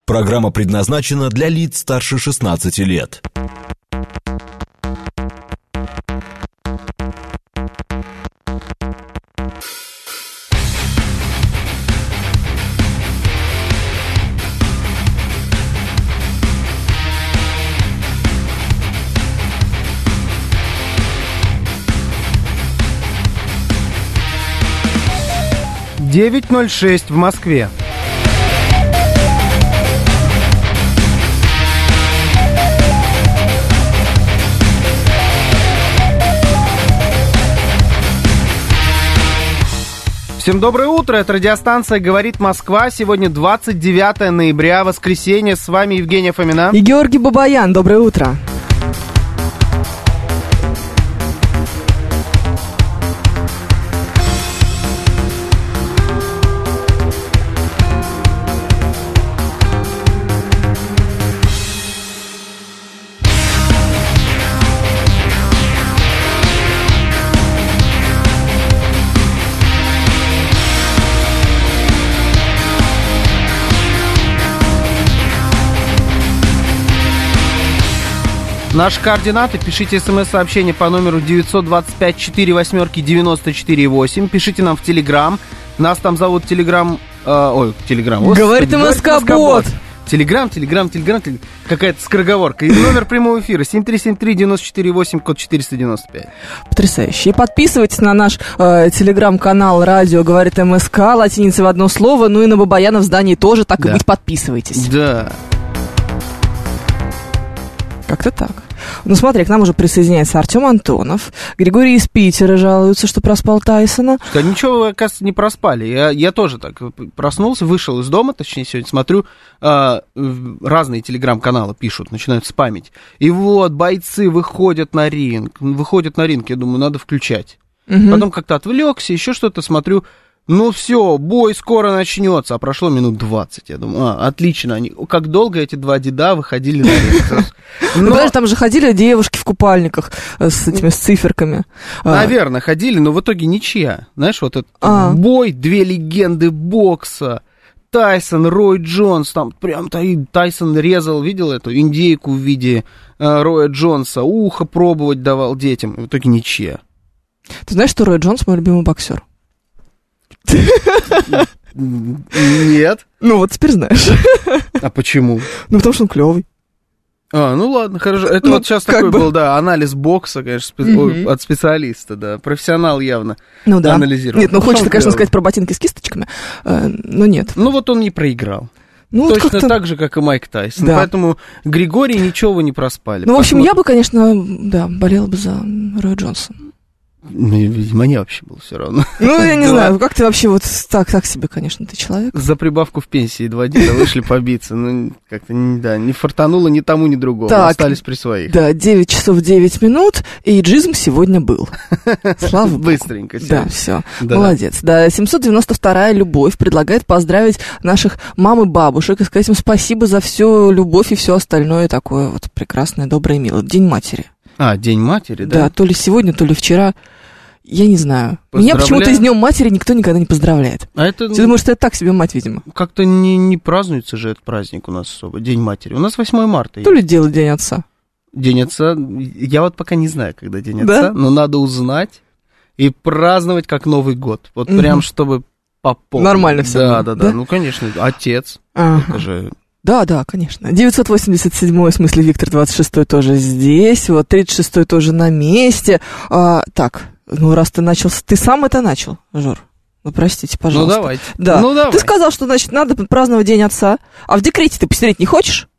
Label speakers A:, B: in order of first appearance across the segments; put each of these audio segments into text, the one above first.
A: Программа предназначена для лиц старше 16 лет.
B: «9:06 в Москве. Всем доброе утро, это радиостанция «Говорит Москва». Сегодня 29 ноября, воскресенье. С вами Евгения Фомина.
C: И Георгий Бабаян. Доброе утро.
B: Наши координаты. Пишите смс-сообщение по номеру 925-48-94-8. Пишите нам в Телеграм. Нас там зовут Телеграм... Телеграм.
C: Говорит МСК-бот.
B: Телеграм. Какая-то скороговорка. И номер прямого эфира 7373-94-8, код 495.
C: Потрясающе. И подписывайтесь на наш телеграм-канал «Радио говорит МСК», латиница в одно слово. Ну и на Бабаяна в здании тоже, так и быть, подписывайтесь.
B: Да.
C: Как-то так. Ну смотри, к нам уже присоединяется Артем Антонов. Григорий из Питера жалуется, что проспал Тайсона.
B: Да ничего, вы, оказывается, не проспали. Я тоже так проснулся, вышел из дома, точнее, сегодня смотрю, разные телеграм-каналы пишут, начинают спамить. И вот бойцы выходят на ринг. Я думаю, надо включать. Угу. Потом как-то отвлекся, еще что-то смотрю. Ну все, бой скоро начнется. А прошло минут 20. Я думаю, отлично. Они, как долго эти два деда выходили на ринг.
C: Ну, даже там же ходили девушки в купальниках с этими циферками.
B: Наверное, ходили, но в итоге ничья. Знаешь, вот этот бой, две легенды бокса. Тайсон, Рой Джонс. Там прям Тайсон резал, видел эту индейку в виде Роя Джонса. Ухо пробовать давал детям. В итоге ничья.
C: Ты знаешь, что Рой Джонс мой любимый боксер?
B: Нет.
C: Ну вот теперь знаешь.
B: А почему?
C: Ну потому что он клевый.
B: Ну ладно, хорошо. Это вот сейчас такой был, да, анализ бокса, конечно, от специалиста, да. Профессионал явно анализировал.
C: Нет, хочется, конечно, сказать про ботинки с кисточками, но нет.
B: Ну вот он не проиграл.
C: Ну,
B: точно так же, как и Майк Тайсон. Да. Поэтому Григорий ничего вы не проспали.
C: Ну, в общем, я бы, конечно, болела бы за Роя Джонса.
B: Ну, видимо, мне вообще было все равно.
C: Ну, я не знаю, как ты вообще вот так себе, конечно, ты человек.
B: За прибавку в пенсии 2 деда вышли побиться. Ну, как-то, да, не фартануло ни тому, ни другому. Так, остались при своих.
C: Да, 9 часов 9 минут, и эйджизм сегодня был. Слава богу.
B: Быстренько.
C: Да, все. Молодец. Да, 792-я любовь предлагает поздравить наших мам и бабушек и сказать им спасибо за всю любовь и все остальное такое вот прекрасное, доброе и милое. День матери.
B: День матери, да?
C: Да, то ли сегодня, то ли вчера. Я не знаю. Меня почему-то с Днем матери никто никогда не поздравляет.
B: Ты
C: думаешь, что это так себе мать, видимо?
B: Как-то не празднуется же этот праздник у нас особо. День матери. У нас 8 марта.
C: То ли дело День отца.
B: День отца. Я вот пока не знаю, когда День отца, но надо узнать и праздновать как Новый год. Вот прям, чтобы по полной.
C: Нормально все.
B: Да. Ну, конечно, отец. Это же...
C: Да, конечно. 987-й, в смысле Виктор 26-й тоже здесь, вот 36-й тоже на месте. Так, ну раз ты начал, ты сам это начал, Жор. Ну, простите, пожалуйста.
B: Ну, давайте.
C: Да.
B: Ну, давай.
C: Ты сказал, что, значит, надо праздновать День отца, а в декрете ты посидеть не хочешь?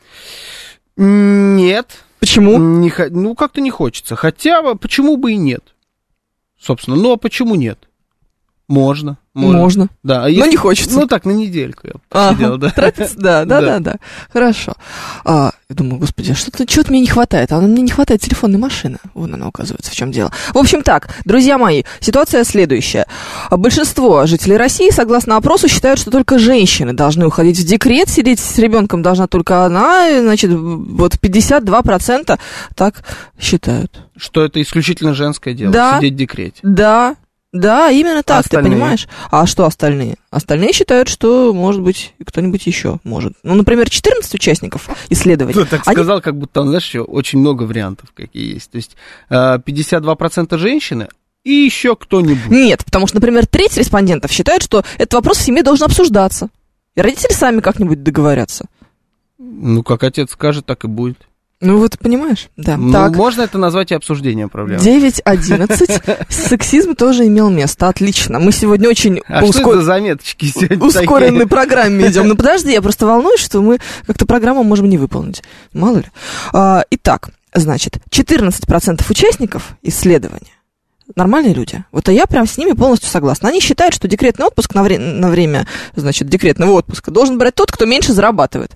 B: Нет.
C: Почему?
B: Ну, как-то не хочется. Хотя, почему бы и нет? Собственно, ну, а почему нет? Можно. Да.
C: Но не хочется.
B: Ну так, на недельку я посидел, да.
C: Да. Хорошо. Я думаю, господи, чего-то мне не хватает. Мне не хватает телефонной машины. Вон она, оказывается, в чем дело. В общем так, друзья мои, ситуация следующая. Большинство жителей России, согласно опросу, считают, что только женщины должны уходить в декрет. Сидеть с ребенком должна только она. Значит, вот 52% так считают.
B: Что это исключительно женское дело, сидеть в декрете.
C: Да. Да, именно так,
B: остальные?
C: Ты понимаешь? А что остальные? Остальные считают, что, может быть, кто-нибудь еще может. Ну, например, 14 участников исследования.
B: Ты так сказал, как будто, знаешь, еще очень много вариантов какие есть. То есть 52% женщины и еще кто-нибудь.
C: Нет, потому что, например, треть респондентов считает, что этот вопрос в семье должен обсуждаться. И родители сами как-нибудь договорятся.
B: Ну, как отец скажет, так и будет.
C: Ну, вот понимаешь, да.
B: Ну,
C: Так.
B: можно это назвать и обсуждением проблемы.
C: 9:11. Сексизм тоже имел место. Отлично. Мы сегодня очень
B: Что это за заметочки сегодня
C: ускоренной
B: такие?
C: программе идем. Ну, подожди, я просто волнуюсь, что мы как-то программу можем не выполнить. Мало ли. Итак, значит, 14% участников исследования нормальные люди. Вот я прям с ними полностью согласна. Они считают, что декретный отпуск на время, значит, декретного отпуска должен брать тот, кто меньше зарабатывает.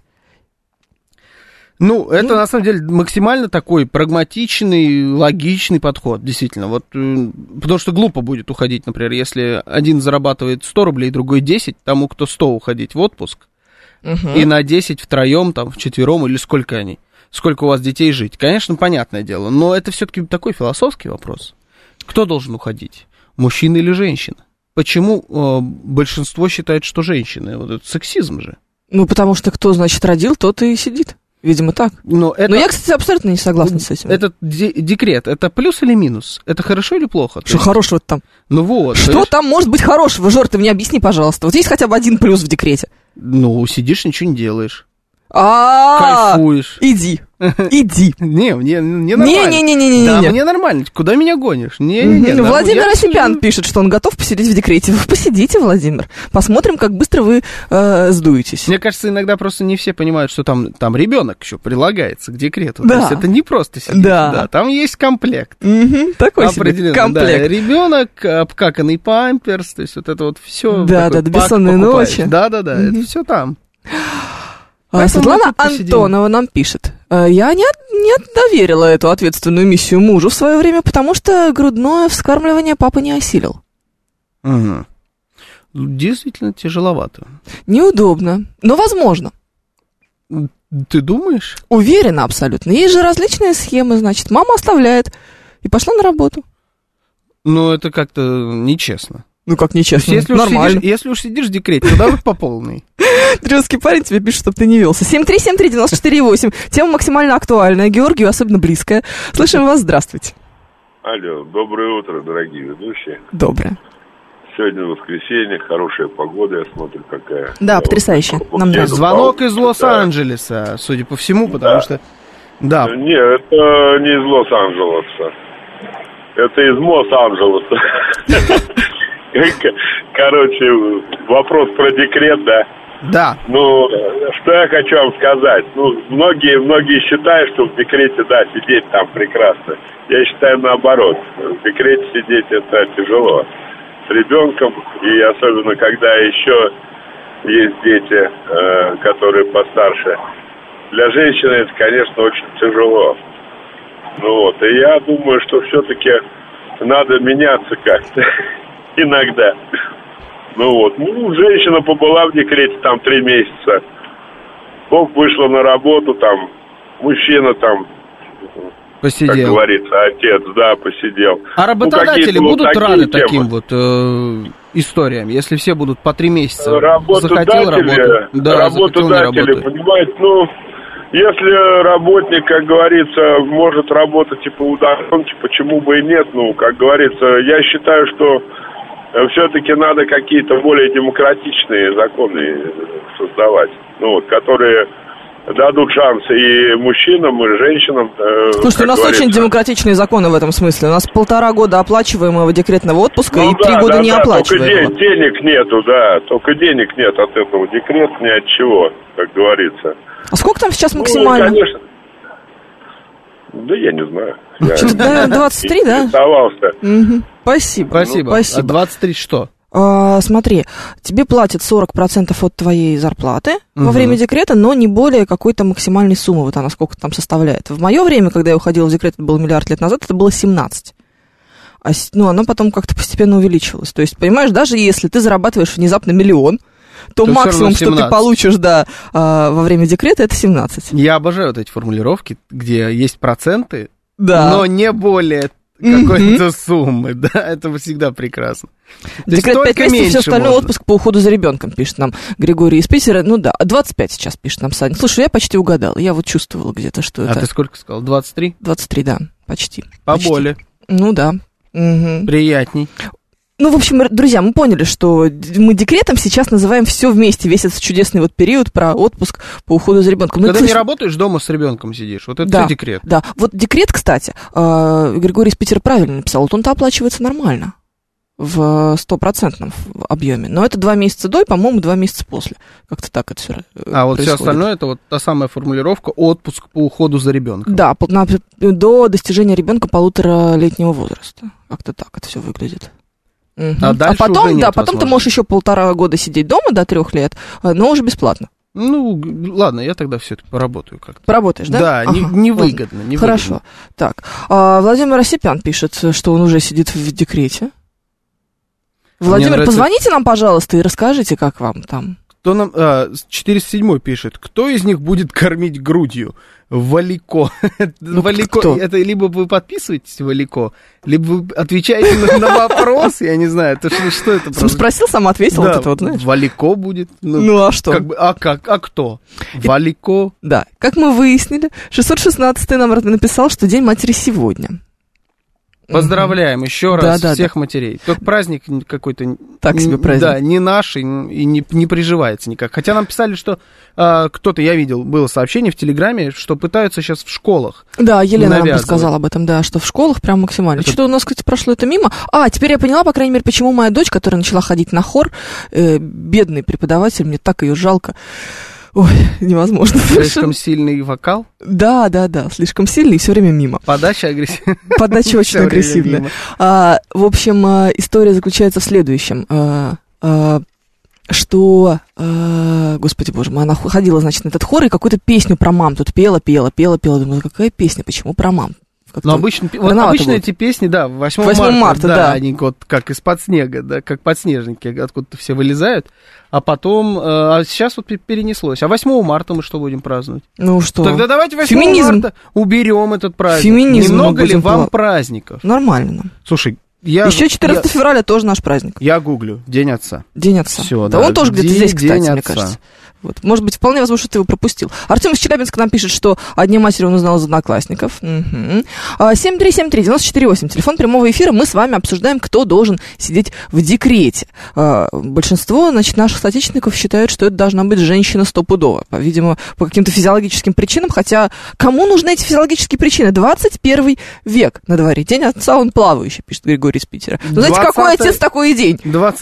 B: Ну, это на самом деле максимально такой прагматичный, логичный подход, действительно. Вот, потому что глупо будет уходить, например, если один зарабатывает 100 рублей, другой 10, тому, кто 100 уходить в отпуск, и на 10 втроем, там, вчетвером, или сколько они, сколько у вас детей жить. Конечно, понятное дело, но это все-таки такой философский вопрос. Кто должен уходить, мужчина или женщина? Почему большинство считает, что женщины? Вот это сексизм же.
C: Ну, потому что кто, значит, родил, тот и сидит. Видимо, так. Но я, кстати, абсолютно не согласна с этим.
B: Этот декрет, это плюс или минус? Это хорошо или плохо?
C: Что хорошего там?
B: Ну вот.
C: Что там может быть хорошего? Жор, ты мне объясни, пожалуйста. Вот есть хотя бы один плюс в декрете?
B: Ну, сидишь, ничего не делаешь.
C: Кайфуешь. Иди.
B: Не, мне нормально.
C: Не.
B: Да, мне нормально. Куда меня гонишь?
C: Владимир Осипян пишет, что он готов посидеть в декрете. Вы посидите, Владимир. Посмотрим, как быстро вы сдуетесь.
B: Мне кажется, иногда просто не все понимают, что там ребенок еще прилагается к декрету.
C: Да.
B: То есть это не просто сидеть. Да. Там есть комплект.
C: Такой себе комплект.
B: Да, ребенок, обкаканный памперс, то есть вот это вот все.
C: Да, бессонные ночи.
B: Да, это все там.
C: Светлана Антонова нам пишет. Я не доверила эту ответственную миссию мужу в свое время, потому что грудное вскармливание папа не осилил.
B: Угу. Действительно тяжеловато.
C: Неудобно, но возможно.
B: Ты думаешь?
C: Уверена абсолютно. Есть же различные схемы, значит, мама оставляет и пошла на работу.
B: Ну, это как-то нечестно.
C: Ну, как нечестно,
B: нормально. Если уж сидишь в декрете, то давай по полной.
C: Трёский парень тебе пишет, чтобы ты не велся. 7373948. Тема максимально актуальная. Георгию особенно близкая. Слышим вас, здравствуйте.
D: Алло, доброе утро, дорогие ведущие.
C: Доброе.
D: Сегодня воскресенье, хорошая погода, я смотрю, какая.
C: Да, потрясающе. Нам нравится.
B: Звонок из Лос-Анджелеса, судя по всему, потому что... Да.
D: Не, это не из Лос-Анджелеса. Это из Мос-Анджелеса. Короче, вопрос про декрет, да?
B: Да.
D: Ну, что я хочу вам сказать. Ну, многие считают, что в декрете, да, сидеть там прекрасно. Я считаю наоборот. В декрете сидеть это тяжело. С ребенком, и особенно когда еще есть дети, которые постарше. Для женщины это, конечно, очень тяжело. Ну вот, и я думаю, что все-таки надо меняться как-то. Иногда. Ну вот. Женщина побыла в декрете там 3 месяца. Бог вышла на работу там. Мужчина там,
B: посидел.
D: Как говорится, отец, да, посидел.
B: А работодатели будут рады таким вот историям, если все будут по 3 месяца?
D: Работодатели, понимаете, если работник, как говорится, может работать по удаленке, почему бы и нет? Ну, как говорится, я считаю, что все-таки надо какие-то более демократичные законы создавать, которые дадут шанс и мужчинам, и женщинам.
C: Слушайте, у нас очень демократичные законы в этом смысле. У нас 1,5 года оплачиваемого декретного отпуска и 3 года неоплачиваемого.
D: Только денег нету, да, только денег нет от этого декрета, ни от чего, как говорится.
C: А сколько там сейчас максимально?
D: Конечно. Да я не знаю.
C: Наверное, 23, да?
D: Интересовался.
C: Спасибо.
B: А 23 что?
C: Смотри, тебе платят 40% от твоей зарплаты во время декрета, но не более какой-то максимальной суммы, вот она сколько там составляет. В мое время, когда я уходила в декрет, это было миллиард лет назад, это было 17. Она потом как-то постепенно увеличилась. То есть, понимаешь, даже если ты зарабатываешь внезапно миллион, то максимум, что ты получишь, во время декрета, это 17.
B: Я обожаю вот эти формулировки, где есть проценты, но не более какой-то суммы, да, это всегда прекрасно.
C: Декрет 5 месяцев, все остальное отпуск по уходу за ребенком, пишет нам Григорий из Питера. Ну да, 25 сейчас пишет нам Саня. Слушай, я почти угадал, я вот чувствовала где-то, что это...
B: А ты сколько сказал, 23?
C: 23, да, почти.
B: Поболее.
C: Ну да. Угу.
B: Приятней.
C: Ну, в общем, друзья, мы поняли, что мы декретом сейчас называем все вместе, весь этот чудесный вот период про отпуск по уходу за ребенком.
B: Когда не работаешь, дома с ребенком сидишь, вот это
C: да,
B: все декрет.
C: Да, вот декрет, кстати, Григорий из Питера правильно написал, вот он-то оплачивается нормально, в 100% объеме, но это 2 месяца до и, по-моему, 2 месяца после, как-то так это все
B: А вот все остальное, это вот та самая формулировка отпуск по уходу за ребенком.
C: Да, до достижения ребенка 1,5-летнего возраста, как-то так это все выглядит.
B: А дальше
C: потом,
B: уже нет,
C: да, потом ты можешь еще 1,5 года сидеть дома до 3 лет, но уже бесплатно.
B: Ну, ладно, я тогда все-таки поработаю как-то.
C: Поработаешь, да?
B: Да, ага. невыгодно.
C: Хорошо. Так, Владимир Осипян пишет, что он уже сидит в декрете. Владимир, позвоните нам, пожалуйста, и расскажите, как вам там.
B: Кто нам... 407 пишет. Кто из них будет кормить грудью? Валико. Валико. Это либо вы подписываетесь Валико, либо вы отвечаете на вопрос, я не знаю, что это?
C: Сам спросил, сам ответил,
B: да,
C: вот это вот, знаешь.
B: Валико будет.
C: Ну а что?
B: А кто? Валико.
C: Да, как мы выяснили, 616-й нам написал, что День матери сегодня.
B: Поздравляем еще раз всех матерей. Только праздник какой-то...
C: Так себе праздник.
B: Да, не наш и не приживается никак. Хотя нам писали, что кто-то, я видел, было сообщение в Телеграме, что пытаются сейчас в школах.
C: Да, Елена нам рассказала об этом, да, что в школах прям максимально. Что-то у нас, кстати, прошло это мимо. Теперь я поняла, по крайней мере, почему моя дочь, которая начала ходить на хор, бедный преподаватель, мне так ее жалко. Ой, невозможно.
B: Слишком сильный вокал?
C: Да, слишком сильный и все время мимо.
B: Подача агрессивная.
C: Подача очень агрессивная. В общем, история заключается в следующем. Что, господи боже мой, она ходила, значит, на этот хор и какую-то песню про мам тут пела. Думаю, какая песня, почему про мам?
B: Но обычно эти песни, да, 8 марта, да, они вот как из-под снега, да, как подснежники, откуда-то все вылезают, а потом, сейчас вот перенеслось. А 8 марта мы что будем праздновать?
C: Ну что?
B: Тогда давайте 8 марта уберем этот праздник.
C: Феминизм.
B: Немного ли вам праздников?
C: Нормально нам.
B: Слушай,
C: еще 14 февраля тоже наш праздник.
B: Я гуглю. День отца.
C: День отца.
B: Все,
C: да, он тоже где-то здесь, кстати,
B: мне
C: отца. Кажется. Вот. Может быть, вполне возможно, что ты его пропустил. Артем из Челябинска нам пишет, что о Дне матери он узнал из одноклассников. 7373948, телефон прямого эфира. Мы с вами обсуждаем, кто должен сидеть в декрете. Большинство, значит, наших соотечественников считают, что это должна быть женщина стопудово. Видимо, по каким-то физиологическим причинам. Хотя, кому нужны эти физиологические причины? 21 век на дворе. День отца, он плавающий, пишет Григорий из Питера. Ну, знаете, какой отец, такой и день.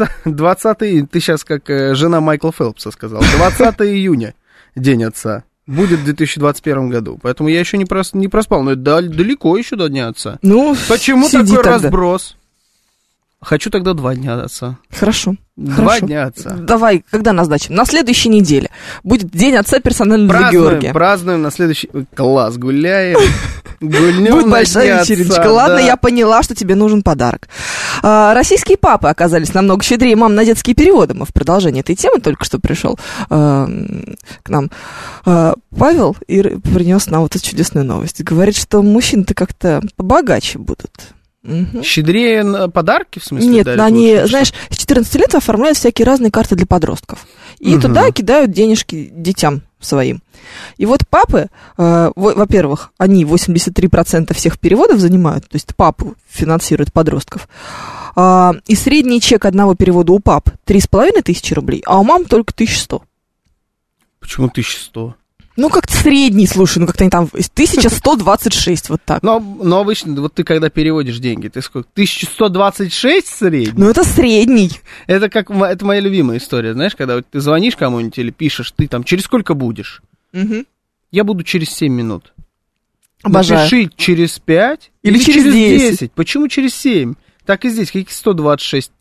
B: 20-й, ты сейчас как жена Майкла Фелпса сказал. 20 июня, День отца, будет в 2021 году. Поэтому я еще не проспал. Но это далеко еще до Дня отца.
C: Ну,
B: почему такой разброс? Хочу тогда 2 дня отца.
C: Хорошо.
B: 2 дня отца.
C: Давай, когда назначим? На следующей неделе будет День отца персонально для Георгия.
B: Празднуем на следующий... Класс, гуляем.
C: Будет большая вечериночка. Ладно, я поняла, что тебе нужен подарок. Российские папы оказались намного щедрее мам на детские переводы. Мы в продолжении этой темы только что пришел к нам Павел и принес нам вот эту чудесную новость. Говорит, что мужчины-то как-то побогаче будут. Угу.
B: Щедрее на подарки, в смысле?
C: Нет, они, знаешь, с 14 лет оформляют всякие разные карты для подростков. И туда кидают денежки детям своим. И вот папы, во-первых, они 83% всех переводов занимают, то есть папу финансируют подростков. И средний чек одного перевода у пап 3500 рублей, а у мам только 1100.
B: Почему 1100?
C: Ну, как-то средний, слушай, как-то они там 1126, вот так.
B: Но обычно, вот ты когда переводишь деньги, ты сколько? 1126 средний?
C: Ну, это средний.
B: Это моя любимая история, знаешь, когда вот ты звонишь кому-нибудь или пишешь, ты там, через сколько будешь?
C: Угу.
B: Я буду через 7 минут.
C: Обожаю.
B: Напиши через 5
C: или через 10.
B: Почему через 7? Так и здесь, какие 126?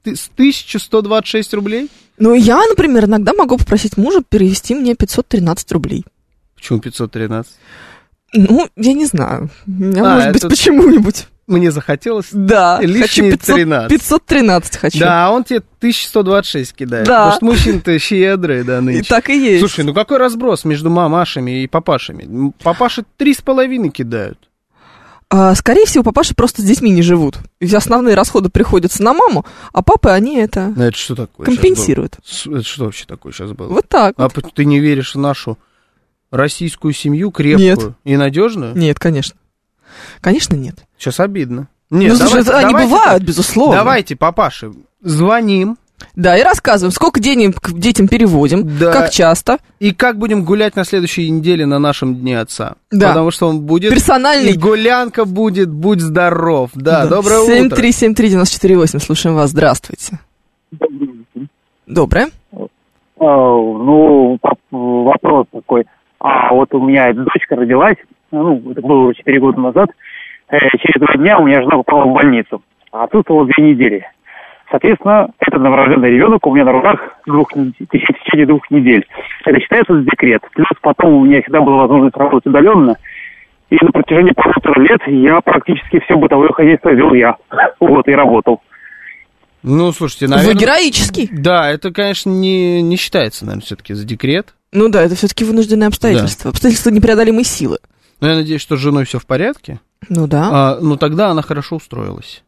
B: 1126 рублей?
C: Ну, я, например, иногда могу попросить мужа перевести мне 513 рублей.
B: Почему 513?
C: Ну, я не знаю. Может быть, почему-нибудь.
B: Мне захотелось.
C: Да,
B: лишние 13.
C: 513 хочу.
B: Да, он тебе 1126 кидает.
C: Да.
B: Потому что мужчины-то щедрые, да, нынче.
C: И так и есть.
B: Слушай, ну какой разброс между мамашами и папашами? Папаши 3,5 кидают.
C: Скорее всего, папаши просто с детьми не живут. Ведь основные расходы приходятся на маму, а папы, они это
B: Это что такое
C: компенсируют.
B: Это что вообще такое сейчас было?
C: Вот так
B: А
C: вот.
B: ты не веришь в нашу российскую семью крепкую
C: Нет.
B: и надежную?
C: Нет, конечно. Конечно, нет.
B: Сейчас обидно. Нет,
C: Ну, слушай, они бывают, безусловно.
B: Давайте, папаши, звоним.
C: Да, и рассказываем, сколько денег к детям переводим,
B: Да.
C: как часто.
B: И как будем гулять на следующей неделе на нашем Дне Отца.
C: Да.
B: Потому что он будет...
C: Персональный.
B: И гулянка будет, будь здоров. Да, доброе утро.
C: 7373948, слушаем вас, здравствуйте. Доброе.
E: Ну, вопрос такой. Вот у меня дочка родилась, это было 4 года назад. Через 2 дня у меня жена попала в больницу. А отсутствовала 2 недели. Соответственно, этот новорожденный ребенок у меня на руках в течение 2 недель. Это считается декрет. Плюс потом у меня всегда была возможность работать удаленно. И на протяжении 1,5 лет я практически все бытовое хозяйство вел я. И работал.
B: Ну, слушайте, наверное...
C: Вы героический.
B: Да, это, конечно, не считается, наверное, все-таки за декрет.
C: Ну да, это все-таки вынужденные обстоятельства. Обстоятельства непреодолимой силы.
B: Но я надеюсь, что с женой все в порядке.
C: Ну да.
B: Ну, тогда она хорошо устроилась.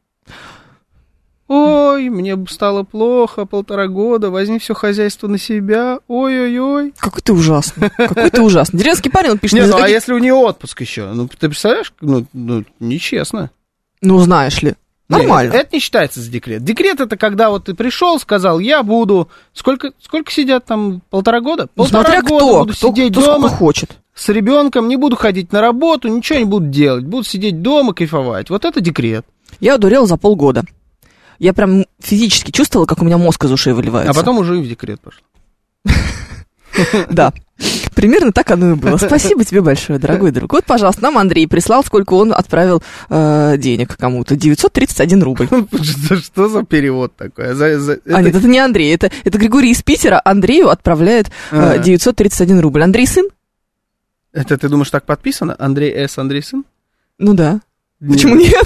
B: Ой, мне стало плохо, 1,5 года, возьми все хозяйство на себя, ой-ой-ой.
C: Какой ты ужасный, какой ты ужасный. Деревенский парень, он пишет...
B: Нет, а если у нее отпуск еще? Ну, ты представляешь, нечестно.
C: Ну, знаешь ли, нормально.
B: Нет, это не считается за декрет. Декрет — это когда вот ты пришел, сказал, я буду... Сколько сидят там, 1,5 года?
C: Ну, смотря
B: года буду сидеть
C: кто
B: дома
C: сколько хочет.
B: с ребенком, не буду ходить на работу, ничего не буду делать, буду сидеть дома, кайфовать. Вот это декрет.
C: Я одурела за полгода. Я прям физически чувствовала, как у меня мозг из ушей выливается.
B: А потом уже и в декрет пошла.
C: Да, примерно так оно и было. Спасибо тебе большое, дорогой друг. Вот, пожалуйста, нам Андрей прислал, сколько он отправил денег кому-то. 931 рубль.
B: Что за перевод такой?
C: Нет, это не Андрей, это Григорий из Питера. Андрею отправляет 931 рубль. Андрей сын?
B: Это ты думаешь, так подписано? Андрей С. Андрей сын?
C: Ну да. Почему нет?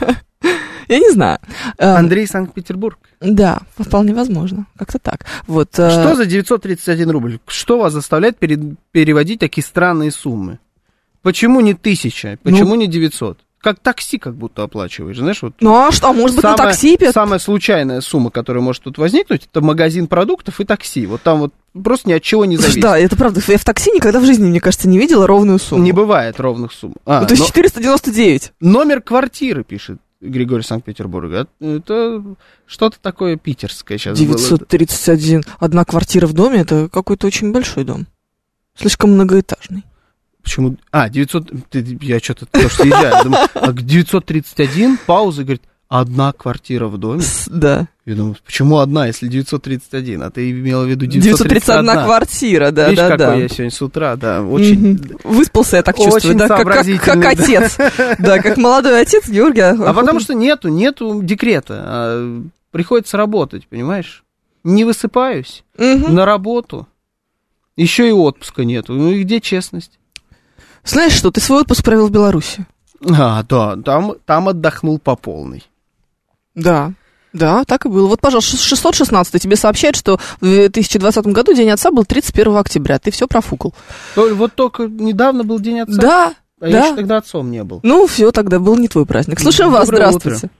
C: Я не знаю.
B: Андрей Санкт-Петербург.
C: Да, вполне возможно. Как-то так. Вот,
B: Что за 931 рубль? Что вас заставляет переводить такие странные суммы? Почему не 1000? Почему не 900? Как такси как будто оплачиваешь, знаешь? Вот
C: ну а что, может быть, на такси?
B: Самая случайная сумма, которая может тут возникнуть, это магазин продуктов и такси. Вот там вот просто ни от чего не зависит.
C: Да, это правда. Я в такси никогда в жизни, мне кажется, не видела ровную сумму.
B: Не бывает ровных сумм.
C: То есть 499.
B: Номер квартиры, пишет Григорий Санкт-Петербурга. Это что-то такое питерское сейчас
C: 931.
B: было.
C: Одна квартира в доме, это какой-то очень большой дом. Слишком многоэтажный.
B: Почему? 900... Я что-то тоже съезжаю. Думаю, 931, пауза, говорит, одна квартира в доме?
C: Да.
B: Я думаю, почему одна, если 931? А ты имела в виду
C: 931 квартира, да,
B: Видишь,
C: да,
B: какой
C: да.
B: я сегодня с утра, да, очень...
C: Выспался, я так чувствую, да, как отец. Да, как молодой отец Георгий.
B: А потому что нету декрета, приходится работать, понимаешь? Не высыпаюсь на работу, еще и отпуска нету, ну и где честность?
C: Знаешь что, ты свой отпуск провел в Беларуси.
B: Да, там отдохнул по полной.
C: Да, так и было. Вот, пожалуйста, 616 тебе сообщает, что в 2020 году День Отца был 31 октября. Ты все профукал.
B: Вот только недавно был День Отца.
C: Да.
B: Я еще тогда отцом не был.
C: Ну, все, тогда был не твой праздник. Слушаем вас, здравствуйте.
B: Утро.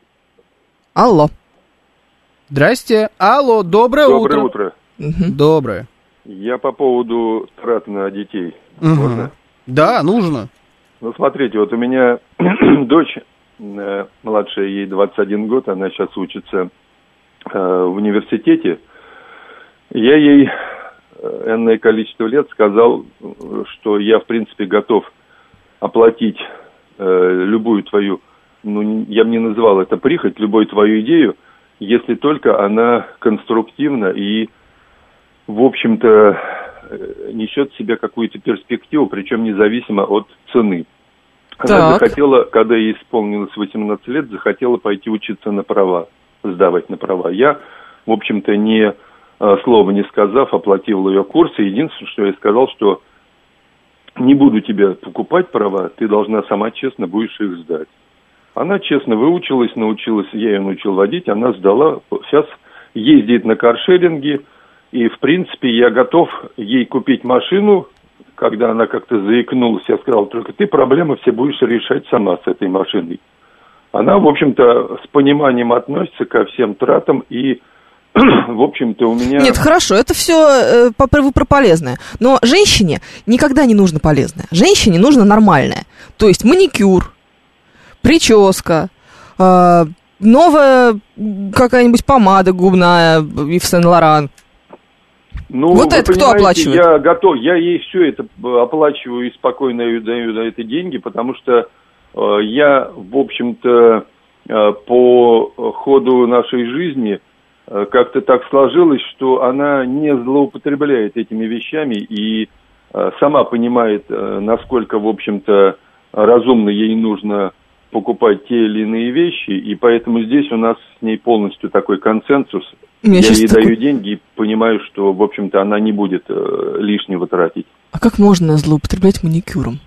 C: Алло.
B: Здрасте. Алло, доброе утро.
F: Доброе утро.
B: Доброе.
F: Я по поводу трат на детей. Можно?
B: Да, нужно.
F: Ну, смотрите, вот у меня дочь младшая, ей 21 год, она сейчас учится в университете. Я ей энное количество лет сказал, что я, в принципе, готов оплатить любую твою, я бы не называл это прихоть, любую твою идею, если только она конструктивна и, в общем-то, несет в себе какую-то перспективу, причем независимо от цены. Она захотела, когда ей исполнилось 18 лет, захотела пойти учиться на права, сдавать на права. Я, в общем-то, слова не сказав, оплатил ее курсы. Единственное, что я сказал, что не буду тебе покупать права, ты должна сама честно будешь их сдать. Она честно выучилась, научилась, я ее научил водить, она сдала, сейчас ездит на каршеринге. И, в принципе, я готов ей купить машину, когда она как-то заикнулась, я сказал, только ты проблемы все будешь решать сама с этой машиной. Она, в общем-то, с пониманием относится ко всем тратам и, в общем-то, у меня...
C: Нет, хорошо, это все про полезное. Но женщине никогда не нужно полезное. Женщине нужно нормальное. То есть маникюр, прическа, новая какая-нибудь помада губная Ив Сен-Лоран.
F: Ну,
C: вот это кто оплачивает?
F: Я готов, я ей все это оплачиваю и спокойно даю на это деньги, потому что я, в общем-то, по ходу нашей жизни как-то так сложилось, что она не злоупотребляет этими вещами и сама понимает, насколько, в общем-то, разумно ей нужно покупать те или иные вещи, и поэтому здесь у нас с ней полностью такой консенсус. Я ей даю деньги и понимаю, что, в общем-то, она не будет лишнего тратить.
C: А как можно злоупотреблять маникюром?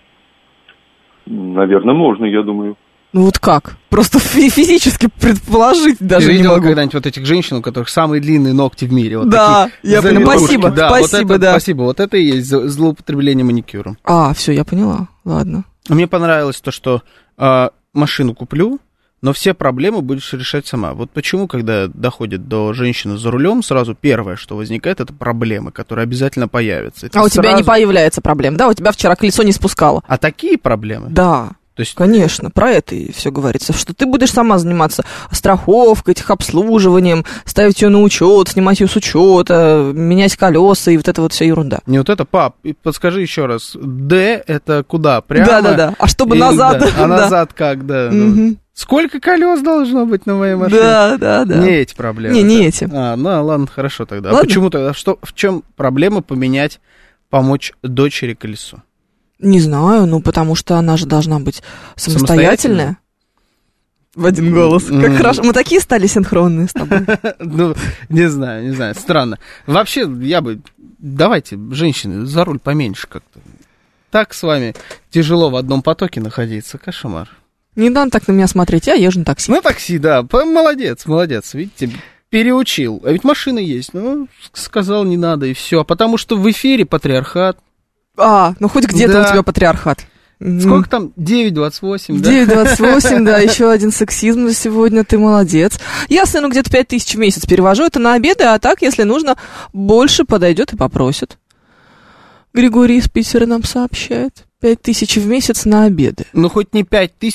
F: Наверное, можно, я думаю.
C: Ну вот как? Просто физически предположить даже не могу.
B: Ты видела когда-нибудь вот этих женщин, у которых самые длинные ногти в мире? Вот
C: да, я поняла. Спасибо,
B: да,
C: спасибо,
B: вот это,
C: да.
B: Спасибо, вот это и есть злоупотребление маникюром.
C: Все, я поняла, ладно.
B: Мне понравилось то, что машину куплю, но все проблемы будешь решать сама. Вот почему, когда доходит до женщины за рулем, сразу первое, что возникает, это проблемы, которые обязательно появятся.
C: У тебя не появляется проблем, да? У тебя вчера колесо не спускало.
B: А такие проблемы?
C: Да. То есть... Конечно, про это и все говорится, что ты будешь сама заниматься страховкой, техобслуживанием, ставить ее на учет, снимать ее с учета, менять колеса и вот это вот вся ерунда.
B: Не вот это, пап, подскажи еще раз, Д это куда? Прямо?
C: Да-да-да, а чтобы назад?
B: Да. А назад как, да.
C: Угу.
B: Сколько колес должно быть на моей машине?
C: Да.
B: Не эти проблемы.
C: Не эти.
B: Ну ладно, хорошо тогда.
C: Ладно?
B: А почему тогда? В чем проблема помочь дочери колесо?
C: Не знаю, потому что она же должна быть самостоятельная. В один голос. Как хорошо. Мы такие стали синхронные с тобой.
B: Ну, не знаю. Странно. Вообще, давайте, женщины, за руль поменьше как-то. Так с вами тяжело в одном потоке находиться. Кошмар.
C: Не надо так на меня смотреть, я езжу на такси.
B: На такси, да. Молодец. Видите, переучил. А ведь машина есть. Ну, сказал, не надо, и все. А потому что в эфире патриархат.
C: Ну хоть где-то у тебя патриархат.
B: Сколько там? 9,28, да?
C: 9,28, да, еще один сексизм за сегодня, ты молодец. Я сыну где-то 5000 в месяц перевожу, это на обеды, а так, если нужно, больше подойдет и попросит. Григорий из Питера нам сообщает. 5000 в месяц на обеды.
B: Ну, хоть не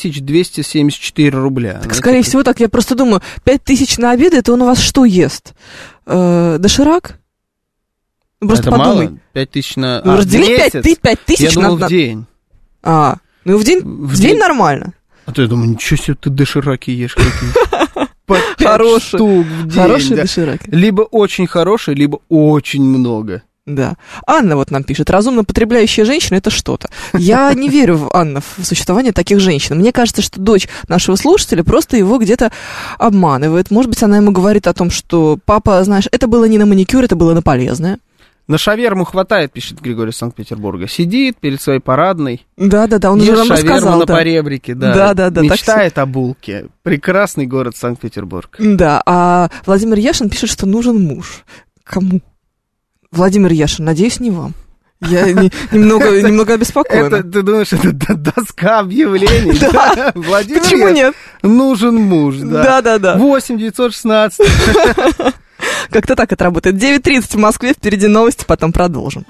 B: 5274 рубля.
C: Так, скорее всего, так, я просто думаю, 5000 на обеды, это он у вас что ест? Доширак? Просто
B: это
C: подумай.
B: Мало? 5000 на
C: раздели
B: месяц?
C: 5000
B: я думал, в день.
C: Ну в день нормально.
B: А то я думаю, ничего себе, ты дошираки ешь какие. По 5 штук в день.
C: Хорошие дошираки.
B: Либо очень хорошие, либо очень много.
C: Да. Анна вот нам пишет, разумно потребляющая женщина — это что-то. Я не верю, Анна, в существование таких женщин. Мне кажется, что дочь нашего слушателя просто его где-то обманывает. Может быть, она ему говорит о том, что папа, знаешь, это было не на маникюр, это было на полезное.
B: На шаверму хватает, пишет Григорий из Санкт-Петербурга. Сидит перед своей парадной.
C: Да, он уже нам рассказал.
B: Шаверму на поребрике, да.
C: Да.
B: Мечтает о булке. Прекрасный город Санкт-Петербург.
C: Да, а Владимир Яшин пишет, что нужен муж. Кому? Владимир Яшин, надеюсь, не вам. Я немного обеспокоена.
B: Это, ты думаешь, это доска объявлений?
C: Да.
B: Владимир
C: Почему нет?
B: Нужен муж, да.
C: Да.
B: 8-916.
C: Как-то так это работает. 9:30 в Москве, впереди новости, потом продолжим.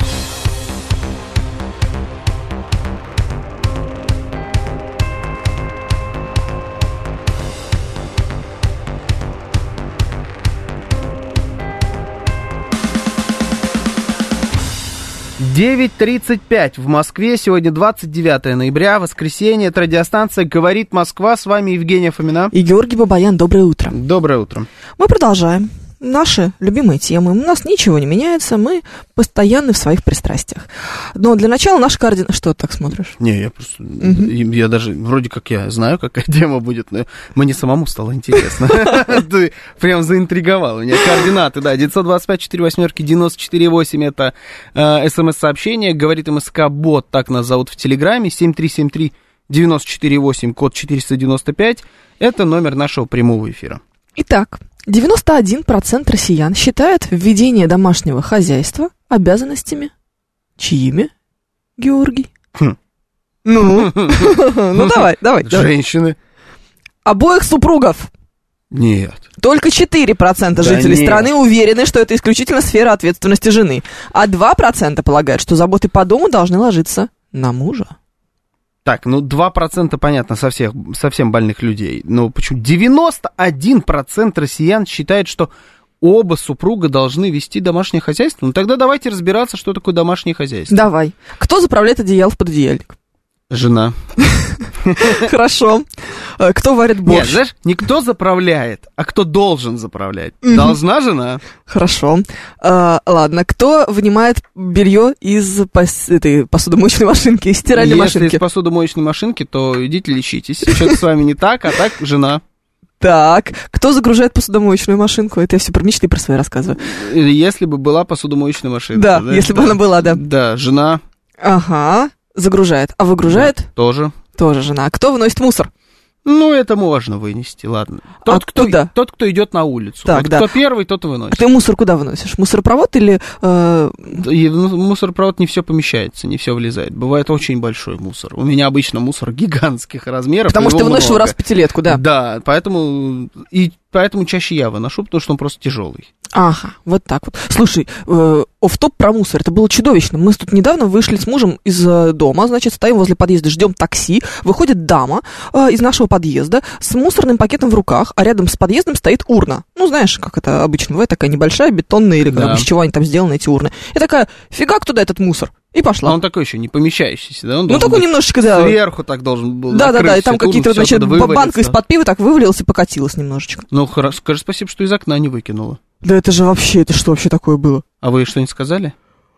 B: «9:35 в Москве. Сегодня 29 ноября, воскресенье. Это радиостанция «Говорит Москва». С вами Евгения Фомина.
C: И Георгий Бабаян. Доброе утро.
B: Доброе утро.
C: Мы продолжаем. Наши любимые темы. У нас ничего не меняется, мы постоянны в своих пристрастиях. Но для начала наши координаты... Что ты так смотришь?
B: Не, я просто... Я даже... Вроде как я знаю, какая тема будет, но мне самому стало интересно. Ты прям заинтриговал. У меня координаты, да. 925-48-94-8 это смс-сообщение. Говорит МСК-бот, так нас зовут в Телеграме. 7373-94-8, код 495. Это номер нашего прямого эфира.
C: Итак, 91% россиян считают введение домашнего хозяйства обязанностями чьими? Георгий? Ну, давай.
B: Женщины.
C: Обоих супругов.
B: Нет.
C: Только 4% жителей страны уверены, что это исключительно сфера ответственности жены. А 2% полагают, что заботы по дому должны ложиться на мужа.
B: Так, 2% понятно совсем больных людей. Но почему? 91% россиян считает, что оба супруга должны вести домашнее хозяйство. Ну тогда давайте разбираться, что такое домашнее хозяйство.
C: Давай. Кто заправляет одеяло в пододеяльник?
B: Жена.
C: Хорошо. Кто варит борщ?
B: Нет, знаешь, не кто заправляет, а кто должен заправлять. Должна жена.
C: Хорошо. Ладно, кто вынимает белье из этой посудомоечной машинки, из стиральной машинки?
B: Если из посудомоечной машинки, то идите лечитесь. Что-то с вами не так, а так жена.
C: Так, кто загружает посудомоечную машинку? Это я все про мечты про свои рассказываю.
B: Если бы была посудомоечная машинка.
C: Да, если бы она была, да.
B: Да, жена.
C: Ага, загружает. А выгружает?
B: Да, тоже.
C: Тоже жена. А кто выносит мусор?
B: Ну, это можно вынести, ладно. Тот, кто идет на улицу.
C: Так,
B: вот
C: да.
B: кто первый, тот и выносит.
C: А ты мусор куда выносишь? Мусоропровод или...
B: Мусоропровод не все помещается, не все влезает. Бывает очень большой мусор. У меня обычно мусор гигантских размеров.
C: Потому что ты выносишь его раз в пятилетку, да?
B: Да, поэтому чаще я выношу, потому что он просто тяжелый.
C: Ага, вот так вот. Слушай, офф-топ про мусор, это было чудовищно. Мы тут недавно вышли с мужем из дома, значит, стоим возле подъезда, ждем такси, выходит дама из нашего подъезда с мусорным пакетом в руках, а рядом с подъездом стоит урна. Ну, знаешь, как это обычно бывает, такая небольшая, бетонная, или из чего они там сделаны, эти урны. И такая, фигак туда этот мусор. И пошла.
B: А он такой еще не помещающийся, да? Он
C: такой немножечко, да.
B: Сверху так должен был
C: Да, и там какие-то, значит, банка из-под пива так вывалилась и покатилась немножечко.
B: Ну, хорошо, скажи спасибо, что из окна не выкинула.
C: Да это что вообще такое было?
B: А вы что-нибудь сказали?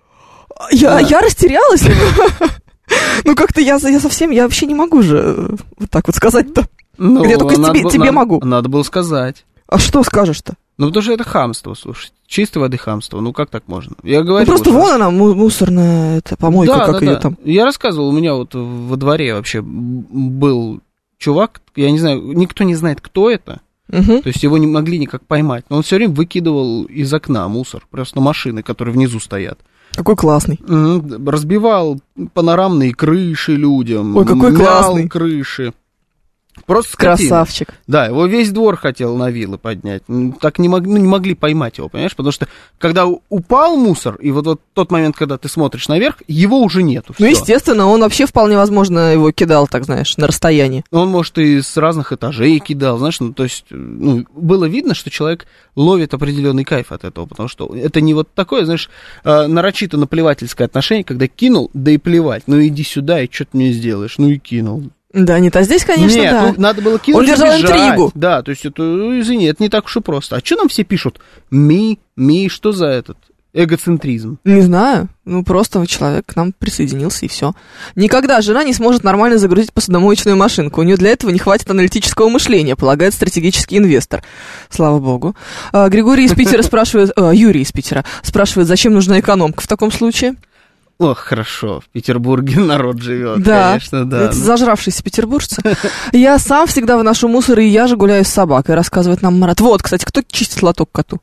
C: Я растерялась. Ну, как-то я вообще не могу же вот так вот сказать-то. Я только тебе могу.
B: Надо было сказать.
C: А что скажешь-то?
B: Ну, потому что это хамство, слушай. Чистой воды хамство. Ну, как так можно? Я говорю,
C: просто вон она, мусорная помойка, как ее там.
B: Я рассказывал, у меня вот во дворе вообще был чувак, я не знаю, никто не знает, кто это. То есть его не могли никак поймать. Но он все время выкидывал из окна мусор, просто на машины, которые внизу стоят.
C: Какой классный.
B: Разбивал панорамные крыши людям.
C: Ой, какой классный.
B: Крыши. Просто скотина.
C: Красавчик.
B: Да, его весь двор хотел на вилы поднять. Так не могли поймать его, понимаешь? Потому что, когда упал мусор, и вот тот момент, когда ты смотришь наверх, его уже нету.
C: Ну, естественно, он вообще вполне возможно его кидал, так знаешь, на расстоянии.
B: Он, может, и с разных этажей кидал, знаешь, то есть, было видно, что человек ловит определенный кайф от этого, потому что это не вот такое, знаешь, нарочито наплевательское отношение, когда кинул, да и плевать, ну иди сюда, и что ты мне сделаешь, ну и кинул.
C: Да, нет, а здесь, конечно,
B: нет,
C: да.
B: Надо было кинуть.
C: Он держал интригу.
B: Да, то есть, это, извини, это не так уж и просто. А что нам все пишут? Что за этот эгоцентризм?
C: Не знаю, просто человек к нам присоединился, и все. Никогда жена не сможет нормально загрузить посудомоечную машинку. У нее для этого не хватит аналитического мышления, полагает стратегический инвестор. Слава богу. Григорий из Питера спрашивает, Юрий из Питера спрашивает, зачем нужна экономка в таком случае?
B: Ох, хорошо, в Петербурге народ живет,
C: да,
B: конечно, да.
C: Это зажравшиеся петербуржцы. Я сам всегда выношу мусор, и я же гуляю с собакой, рассказывает нам Марат. Вот, кстати, кто чистит лоток коту?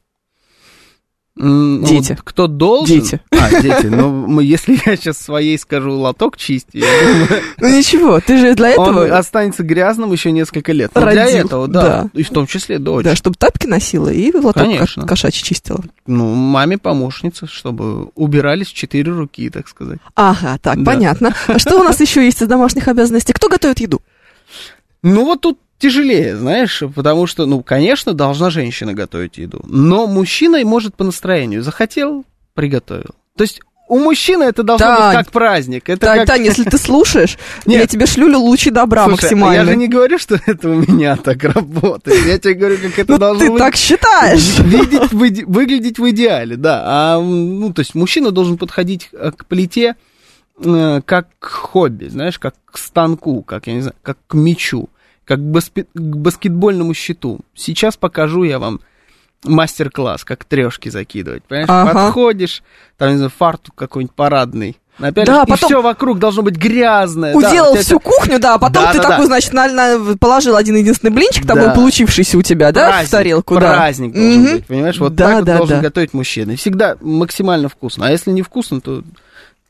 C: Дети.
B: Вот, кто должен?
C: Дети.
B: Дети. Ну, если я сейчас своей скажу лоток чисти, я думаю...
C: Ну ничего, ты же для этого...
B: Он останется грязным еще несколько лет. Но для этого, да. И в том числе дочь.
C: Да, чтобы тапки носила и лоток кошачий чистила.
B: Ну, маме помощница, чтобы убирались 4 руки, так сказать.
C: Ага, так, понятно. А что у нас еще есть из домашних обязанностей? Кто готовит еду?
B: Ну, вот тут тяжелее, знаешь, потому что, конечно, должна женщина готовить еду, но мужчина может по настроению. Захотел, приготовил. То есть у мужчины это должно быть как праздник. Это
C: Тань, если ты слушаешь, я тебе шлю лучи добра. Слушай, максимально.
B: Я же не говорю, что это у меня так работает. Я тебе говорю, как это должно быть.
C: Ты так считаешь.
B: Выглядеть в идеале, да. То есть мужчина должен подходить к плите как к хобби, знаешь, как к станку, как, я не знаю, как к мячу, как к баскетбольному щиту. Сейчас покажу я вам мастер-класс, как трешки закидывать, понимаешь? Подходишь, там, не знаю, фартук какой-нибудь парадный, напялишь, да, потом... и все вокруг должно быть грязное.
C: Уделал всю кухню, да, а потом ты такой, значит, положил один-единственный блинчик, там получившийся у тебя, да, в тарелку.
B: Праздник должен быть, понимаешь? Вот так должен готовить мужчина. И всегда максимально вкусно. А если не вкусно, то...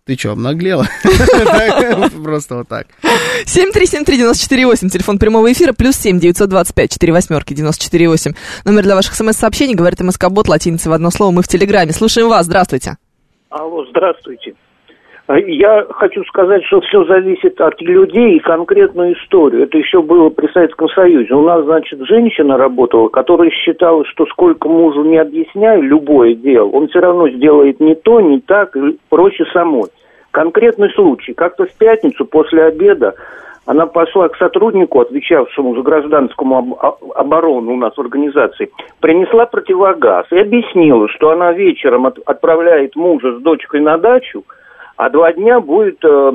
B: Ты что, обнаглела? Просто вот так.
C: 7373948, телефон прямого эфира, +7 925 48 948. Номер для ваших смс-сообщений, говорит МСК-бот, латиница в одно слово, мы в Телеграме. Слушаем вас, здравствуйте.
G: Алло, здравствуйте. Я хочу сказать, что все зависит от людей и конкретную историю. Это еще было при Советском Союзе. У нас, значит, женщина работала, которая считала, что сколько мужу не объясняю любое дело, он все равно сделает не то, не так, и проще самой. Конкретный случай. Как-то в пятницу после обеда она пошла к сотруднику, отвечавшему за гражданскую оборону у нас в организации, принесла противогаз и объяснила, что она вечером отправляет мужа с дочкой на дачу, а 2 дня будет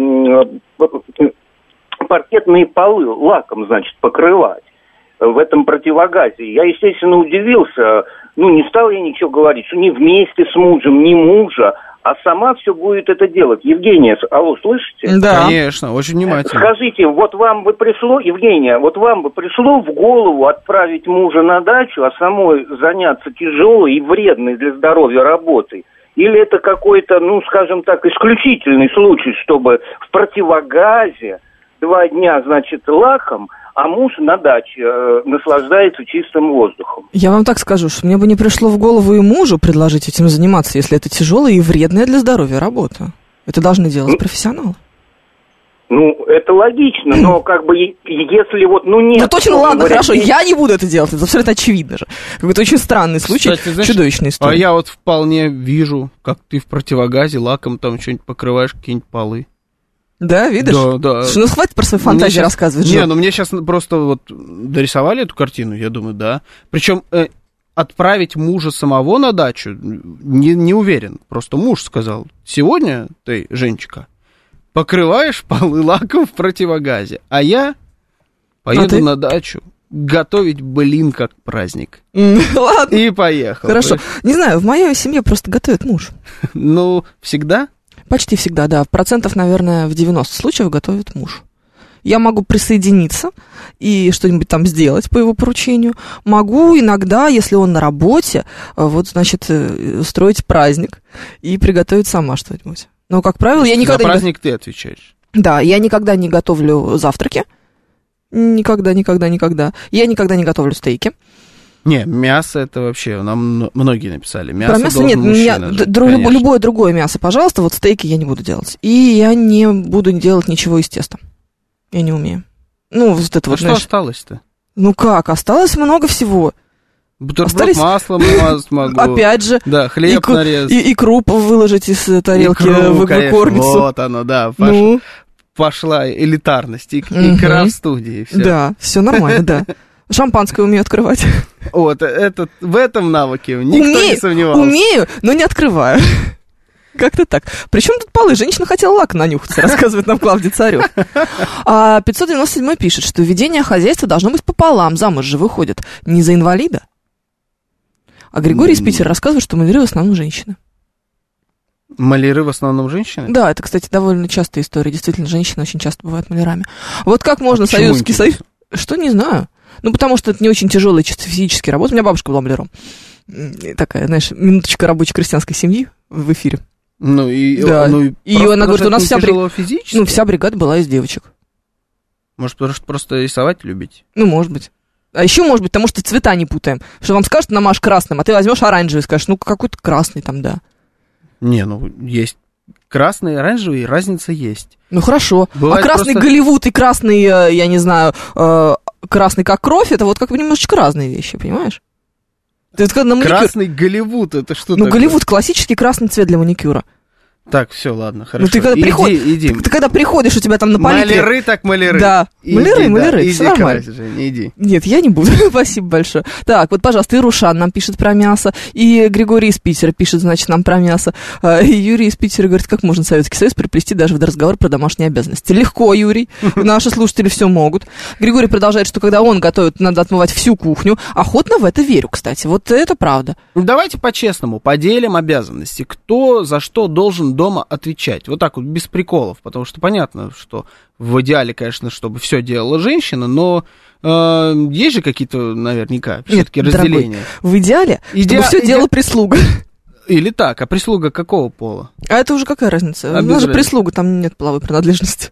G: паркетные полы лаком, значит, покрывать в этом противогазе. Я, естественно, удивился. Не стал я ничего говорить, что не вместе с мужем, не мужа, а сама все будет это делать. Евгения, алло, слышите?
B: Да. Конечно, очень внимательно.
G: Скажите, вот вам бы пришло, Евгения, вот вам бы пришло в голову отправить мужа на дачу, а самой заняться тяжелой и вредной для здоровья работой? Или это какой-то, скажем так, исключительный случай, чтобы в противогазе 2 дня, значит, лаком, а муж на даче наслаждается чистым воздухом?
C: Я вам так скажу, что мне бы не пришло в голову и мужу предложить этим заниматься, если это тяжелая и вредная для здоровья работа. Это должны делать профессионалы.
G: Это логично, но если нет...
C: точно, ладно, хорошо, я не буду это делать, это абсолютно очевидно же. Какой-то очень странный случай,
B: кстати, знаешь,
C: чудовищная история.
B: А я вот вполне вижу, как ты в противогазе лаком там что-нибудь покрываешь, какие-нибудь полы.
C: Да, видишь?
B: Да.
C: Хватит про свои фантазии рассказывать.
B: Мне сейчас просто вот дорисовали эту картину, я думаю, да. Причем отправить мужа самого на дачу не уверен. Просто муж сказал: сегодня ты, Женечка, покрываешь полы лаком в противогазе, а я поеду на дачу готовить блин как праздник.
C: Ладно.
B: И поехал.
C: Хорошо. Не знаю, в моей семье просто готовит муж.
B: Всегда?
C: Почти всегда, да. Процентов, наверное, в 90 случаев готовит муж. Я могу присоединиться и что-нибудь там сделать по его поручению. Могу иногда, если он на работе, устроить праздник и приготовить сама что-нибудь. Но, как правило, я никогда...
B: За праздник ты отвечаешь.
C: Да, я никогда не готовлю завтраки. Никогда. Я никогда не готовлю стейки.
B: Не, мясо это вообще, нам многие написали. Мясо
C: про мясо
B: должен
C: нет,
B: мужчина.
C: Любое другое мясо, пожалуйста, вот стейки я не буду делать. И я не буду делать ничего из теста. Я не умею.
B: Что осталось-то?
C: Осталось много всего.
B: Бутерброд маслом намазать могу.
C: Опять же.
B: Да, хлеб нарезать.
C: И круп выложить из тарелки в кормицу.
B: Вот оно, да. Пошла элитарность. Икра в студии. Все.
C: Да, все нормально, да. Шампанское умею открывать.
B: Вот, в этом навыке никто не сомневался.
C: Умею, но не открываю. Как-то так. Причем тут полы? Женщина хотела лак нанюхаться, рассказывает нам Клавдий Царев. 597 пишет, что ведение хозяйства должно быть пополам. Замуж же выходит не за инвалида. А Григорий из Питера рассказывает, что маляры в основном женщины.
B: Маляры в основном женщины?
C: Да, это, кстати, довольно частая история. Действительно, женщины очень часто бывают малярами. Вот как можно Советский Союз... Что, не знаю. Потому что это не очень тяжелая чисто физическая работа. У меня бабушка была маляром. Такая, знаешь, минуточка рабочей крестьянской семьи в эфире.
B: И
C: она говорит, у нас вся бригада была из девочек.
B: Может, просто рисовать любите?
C: Может быть. А еще, может быть, потому что цвета не путаем. Что вам скажут, намажь красным, а ты возьмешь оранжевый и скажешь, какой-то красный там, да.
B: Есть красный и оранжевый, разница есть.
C: Хорошо.
B: Бывает
C: красный
B: просто...
C: Голливуд и красный, я не знаю, красный как кровь, это вот как бы немножечко разные вещи, понимаешь?
B: Красный Голливуд, это что такое?
C: Голливуд классический красный цвет для маникюра.
B: Так, все, ладно, хорошо.
C: Ты когда
B: иди.
C: Ты когда приходишь, у тебя там на палитре...
B: Маляры так маляры.
C: Да, маляры, все нормально.
B: Жень, иди.
C: Нет, я не буду, спасибо большое. Так, вот, пожалуйста, и Рушан нам пишет про мясо, и Григорий из Питера пишет, значит, нам про мясо, и Юрий из Питера говорит, как можно Советский Союз приплести даже в разговор про домашние обязанности. Легко, Юрий, наши слушатели все могут. Григорий продолжает, что когда он готовит, надо отмывать всю кухню. Охотно в это верю, кстати, вот это правда.
B: Давайте по-честному поделим обязанности. Кто за что должен дома отвечать. Вот так вот, без приколов, потому что понятно, что в идеале, конечно, чтобы все делала женщина, но есть же какие-то, наверняка, все-таки разделения.
C: Дорогой, в идеале, чтобы все делала прислуга.
B: Или так, а прислуга какого пола?
C: А это уже какая разница?
B: А
C: У нас же
B: без
C: прислуга, там нет половой принадлежности.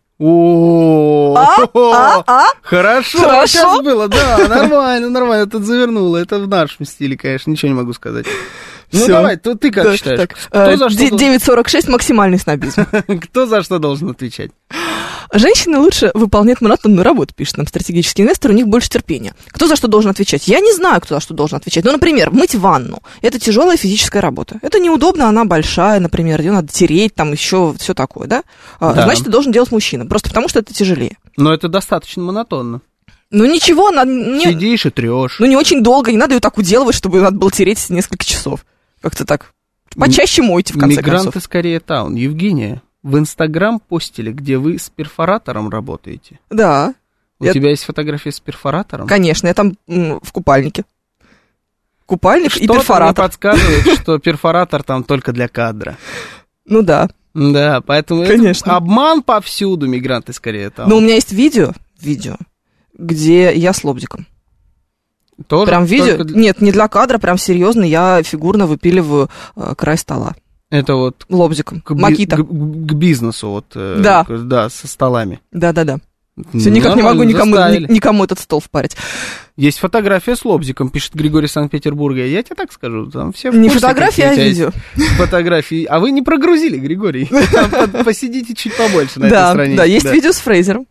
B: Хорошо сейчас было, да, нормально, тут завернуло, это в нашем стиле, конечно, ничего не могу сказать. Ну давай, ты как считаешь?
C: 9.46 максимальный снобизм.
B: Кто за что должен отвечать?
C: Женщины лучше выполняют монотонную работу, пишет нам стратегический инвестор, у них больше терпения. Кто за что должен отвечать? Я не знаю, кто за что должен отвечать. Ну, например, мыть ванну. Это тяжелая физическая работа. Это неудобно, она большая, например, ее надо тереть, там еще все такое, да? Значит, ты должен делать мужчина, просто потому что это тяжелее.
B: Но это достаточно монотонно.
C: Ну, ничего,
B: сидишь и трешь.
C: Ну, не очень долго, не надо ее так уделывать, чтобы надо было тереть несколько часов. Как-то так. Почаще мойте, в конце концов.
B: Мигранты скорее таун. Евгения, в Инстаграм постили, где вы с перфоратором работаете.
C: Да.
B: У тебя есть фотография с перфоратором?
C: Конечно, я там в купальнике. Купальник и перфоратор.
B: Что-то мне подсказывает, что перфоратор там только для кадра.
C: Ну да.
B: Да, поэтому
C: конечно.
B: Обман повсюду, мигранты скорее таун.
C: Но у меня есть видео, где я с лобзиком.
B: Тоже?
C: Прям видео? Нет, не для кадра, прям серьезно, я фигурно выпиливаю край стола.
B: Это вот...
C: Лобзиком.
B: Макита. К бизнесу, вот.
C: Да.
B: Да, со столами.
C: Да. Все, никак не могу никому этот стол впарить.
B: Есть фотография с лобзиком, пишет Григорий из Санкт-Петербурга. Я тебе так скажу, там все в
C: не
B: курсе,
C: фотография, а видео.
B: Фотографии. А вы не прогрузили, Григорий. Посидите чуть побольше на этой странице.
C: Да, есть видео с Фрейзером.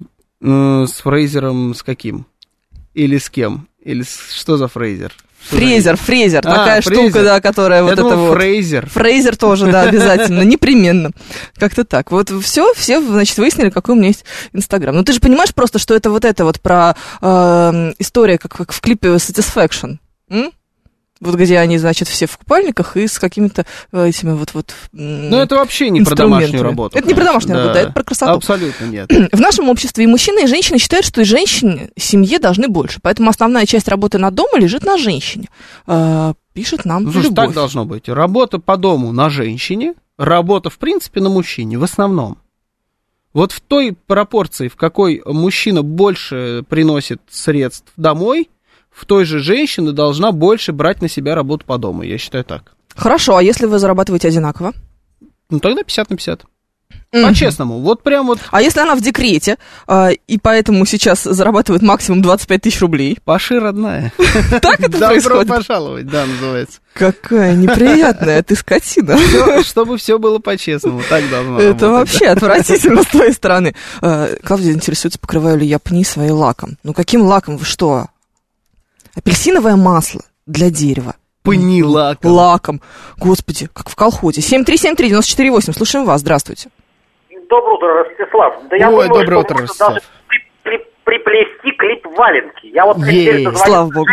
B: С Фрейзером с каким? Или с кем? Или что за Фрейзер?
C: Фрейзер, такая штука, да, которая вот это вот.
B: Фрейзер.
C: Фрейзер тоже, да, обязательно, непременно. Как-то так. Вот все, значит, выяснили, какой у меня есть Инстаграм. Ну, ты же понимаешь просто, что это вот про история, как в клипе Satisfaction. Вот где они, значит, все в купальниках и с какими-то этими вот.
B: Ну, это вообще не про домашнюю работу.
C: Это не про домашнюю работу, это про красоту.
B: Абсолютно нет.
C: В нашем обществе и мужчины, и женщины считают, что и женщины семье должны больше. Поэтому основная часть работы на дома лежит на женщине. Пишет нам Любовь.
B: Слушай, так должно быть. Работа по дому на женщине, работа, в принципе, на мужчине, в основном. Вот в той пропорции, в какой мужчина больше приносит средств домой, в той же женщина должна больше брать на себя работу по дому, я считаю так.
C: Хорошо, а если вы зарабатываете одинаково?
B: Ну, тогда 50 на 50. По-честному, вот прям вот.
C: А если она в декрете, и поэтому сейчас зарабатывает максимум 25 тысяч рублей?
B: Паши, родная.
C: Так это происходит?
B: Добро пожаловать, да, называется.
C: Какая неприятная ты скотина.
B: Чтобы все было по-честному, так должно быть.
C: Это вообще отвратительно с твоей стороны. Клавдия интересуется, покрываю ли я пни своим лаком. Ну, каким лаком? Вы что? Апельсиновое масло для дерева.
B: Пни лаком.
C: Лаком. Господи, как в колхозе. 7373948. Слушаем вас. Здравствуйте.
G: Доброе утро, Ростислав. Да я
B: Ой,
G: думаю,
B: доброе
G: что
B: утро,
G: можно
B: Ростислав.
G: даже приплести клип валенки. Я вот
C: слава богу.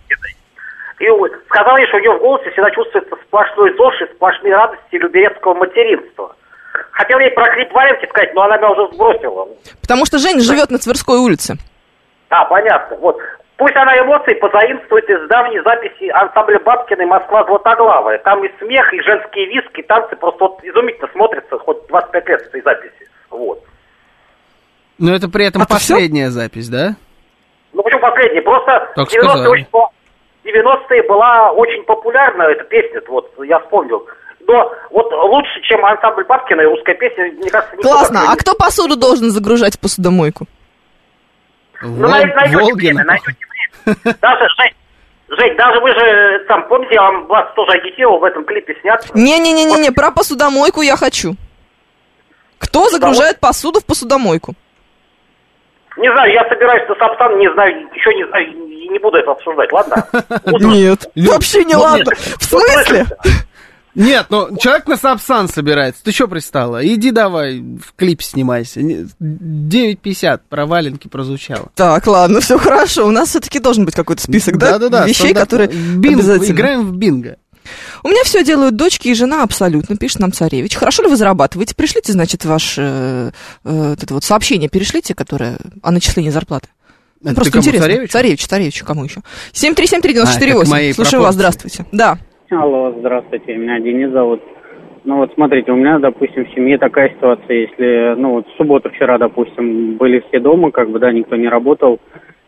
G: И сказала ей, что у нее в голосе всегда чувствуется сплошной ЗОЖ и сплошные радости люберецкого материнства. Хотел ей про клип валенки сказать, но она меня уже сбросила.
C: Потому что Женя живет на Тверской улице.
G: А, понятно. Вот. Пусть она эмоции позаимствует из давней записи ансамбля Бабкиной «Москва Златоглавая». Там и смех, и женские визги, и танцы просто вот изумительно смотрятся хоть 25 лет этой записи. Вот.
B: Но это при этом последняя запись, да?
G: Ну, почему последняя? Просто
B: так
G: в 90-е была очень популярна эта песня, вот я вспомнил. Но вот лучше, чем ансамбль Бабкиной, русская песня, мне кажется, не
C: классно. А кто посуду должен загружать в посудомойку?
G: Ну, найдете время. Даже, Жень, даже вы же, там, помните, я вас тоже агитировал в этом клипе сняться.
C: Не, про посудомойку я хочу. Кто загружает посуду в посудомойку?
G: Не знаю, я собираюсь на Сапсан, не знаю, еще не знаю, не буду это обсуждать, ладно?
C: Нет, вообще не ладно. В смысле?
B: Нет, ну, человек на Сапсан собирается. Ты что пристала? Иди давай в клип снимайся. 9:50 про валенки прозвучало.
C: Так, ладно, все хорошо. У нас все-таки должен быть какой-то список, да? Вещей, которые обязательно.
B: Играем в бинго.
C: У меня все делают дочки и жена абсолютно, пишет нам Царевич. Хорошо ли вы зарабатываете? Пришлите, значит, ваше это вот сообщение, перешлите, которое о начислении зарплаты.
B: Это
C: просто интересно. Царевичу, кому еще? 7373948. Слушаю вас, здравствуйте. Да.
H: Алло, здравствуйте, меня Денис зовут. Ну вот смотрите, у меня, допустим, в семье такая ситуация, если, ну вот в субботу вчера, допустим, были все дома, как бы, да, никто не работал,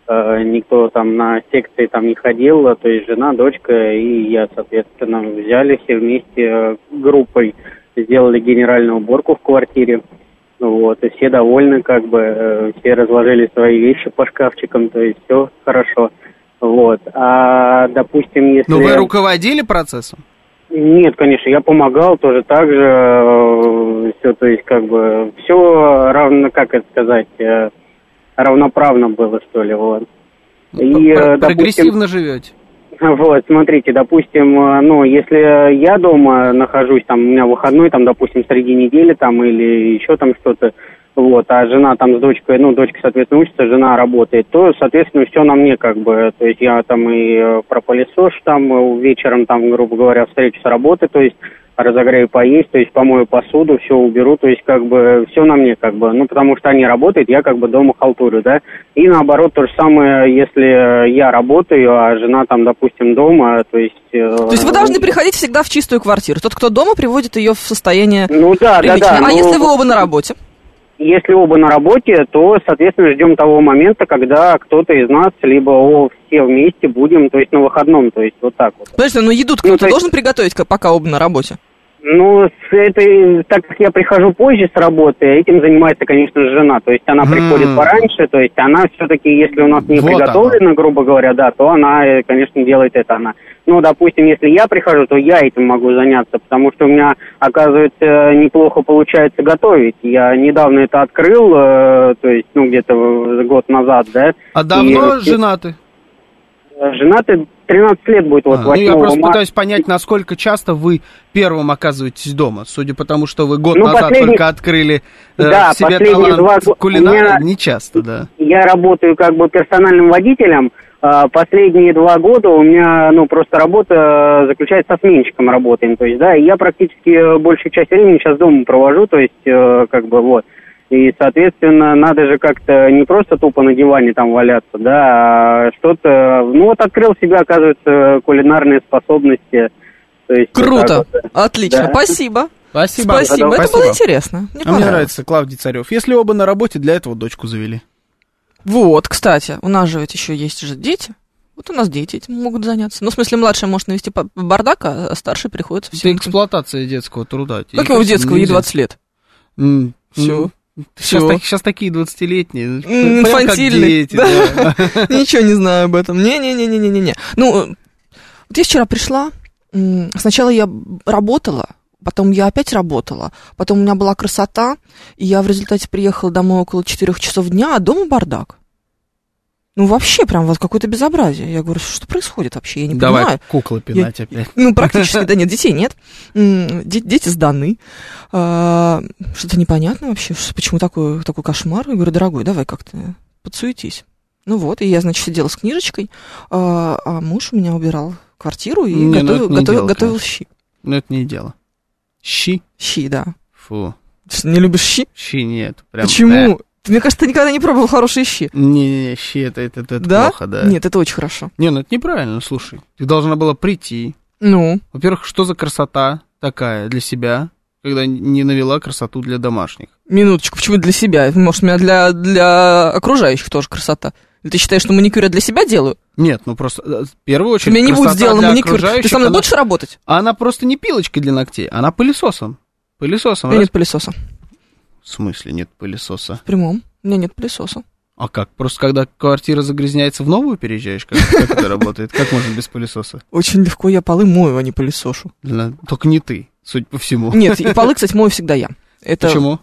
H: никто там на секции там не ходил, то есть жена, дочка и я, соответственно, взяли все вместе группой, сделали генеральную уборку в квартире. Вот, и все довольны, как бы, все разложили свои вещи по шкафчикам, то есть все хорошо. Вот, а, допустим, если...
B: Но вы руководили процессом?
H: Нет, конечно, я помогал тоже так же, все, то есть, как бы, все равно, как это сказать, равноправно было, что ли, вот. И,
B: прогрессивно живете.
H: Вот, смотрите, допустим, ну, если я дома нахожусь, там, у меня выходной, там, допустим, среди недели, там, или еще там что-то, вот, а жена там с дочкой, ну, дочка, соответственно, учится, жена работает, то, соответственно, все на мне, как бы, то есть я там и пропылесошу, там, вечером, там, грубо говоря, встречу с работы, то есть разогрею поесть, то есть помою посуду, все уберу, то есть как бы все на мне, как бы, ну, потому что они работают, я как бы дома халтурю, да, и наоборот, то же самое, если я работаю, а жена там, допустим, дома, то есть...
C: То есть вы должны приходить всегда в чистую квартиру, тот, кто дома, приводит ее в состояние
H: ну, да,
C: приличное.
H: да.
C: А если вы оба на работе?
H: Если оба на работе, то, соответственно, ждем того момента, когда кто-то из нас, либо все вместе будем, то есть на выходном, то есть вот так вот.
C: Подожди, но еду кто-то должен приготовить, пока оба на работе?
H: Ну, так как я прихожу позже с работы, этим занимается, конечно, жена. То есть она приходит пораньше, то есть она все-таки, если у нас не вот приготовлено, грубо говоря, да, то она, конечно, делает это она. Ну, допустим, если я прихожу, то я этим могу заняться, потому что у меня, оказывается, неплохо получается готовить. Я недавно это открыл, то есть, ну, где-то год назад, да.
B: А давно женаты?
H: Женаты 13 лет будет, вот 8 марта.
B: Я просто пытаюсь понять, насколько часто вы первым оказываетесь дома, судя по тому, что вы год назад только открыли
H: да,
B: в себе талант кулинара, не часто, да.
H: Я работаю как бы персональным водителем, последние 2 года у меня, ну, просто работа заключается со сменщиком работаем, то есть, да, и я практически большую часть времени сейчас дома провожу, то есть, как бы, вот. И, соответственно, надо же как-то не просто тупо на диване там валяться, да, а что-то... Ну, вот открыл себе, оказывается, кулинарные способности. То есть,
C: круто!
H: Вот,
C: отлично,
H: да.
C: Спасибо.
B: Спасибо.
C: Это было интересно.
B: Мне нравится Клавдий Царев. Если оба на работе, для этого дочку завели.
C: Вот, кстати, у нас же ведь еще есть же дети. Вот у нас дети этим могут заняться. Ну, в смысле, младшая может навести бардак, а старший приходится...
B: Это эксплуатация детского труда.
C: Как его детского, ей 20 лет? Все.
B: Сейчас такие 20-летние.
C: Инфантильные.
B: Дети, да.
C: Ничего не знаю об этом. Не-не-не-не-не. Ну, вот я вчера пришла, сначала я работала, потом я опять работала, потом у меня была красота, и я в результате приехала домой около 4 часов дня, а дома бардак. Ну, вообще, прям вот какое-то безобразие. Я говорю, что происходит вообще? Я не понимаю.
B: Давай куклы пинать опять.
C: Ну, практически, да нет, детей нет. Дети сданы. Что-то непонятно вообще. Почему такой кошмар? Я говорю, дорогой, давай как-то подсуетись. Ну вот, и я, значит, сидела с книжечкой, а муж у меня убирал квартиру и готовил щи.
B: Ну, это не дело. Щи?
C: Щи, да.
B: Фу.
C: Ты не любишь щи?
B: Щи нет. Прям,
C: почему? Мне кажется, ты никогда не пробовал хорошие щи.
B: Не-не-не, щи это
C: да?
B: Плохо, да.
C: Нет, это очень хорошо.
B: Не, ну это неправильно, слушай. Ты должна была прийти.
C: Ну?
B: Во-первых, что за красота такая для себя, когда не навела красоту для домашних?
C: Минуточку, почему для себя? Может, у меня для окружающих тоже красота? Или ты считаешь, что маникюр я для себя делаю?
B: Нет, ну просто, в первую очередь,
C: у меня не будет сделан маникюр. Ты со мной
B: она,
C: будешь работать?
B: Она просто не пилочкой для ногтей, она пылесосом. Пылесосом.
C: Нет пылесоса.
B: В смысле нет пылесоса?
C: В прямом. У меня нет пылесоса.
B: А как? Просто когда квартира загрязняется, в новую переезжаешь? Как это работает? Как можно без пылесоса?
C: Очень легко, я полы мою, а не пылесошу.
B: Только не ты, судя по всему.
C: Нет, и полы, кстати, мою всегда я.
B: Почему?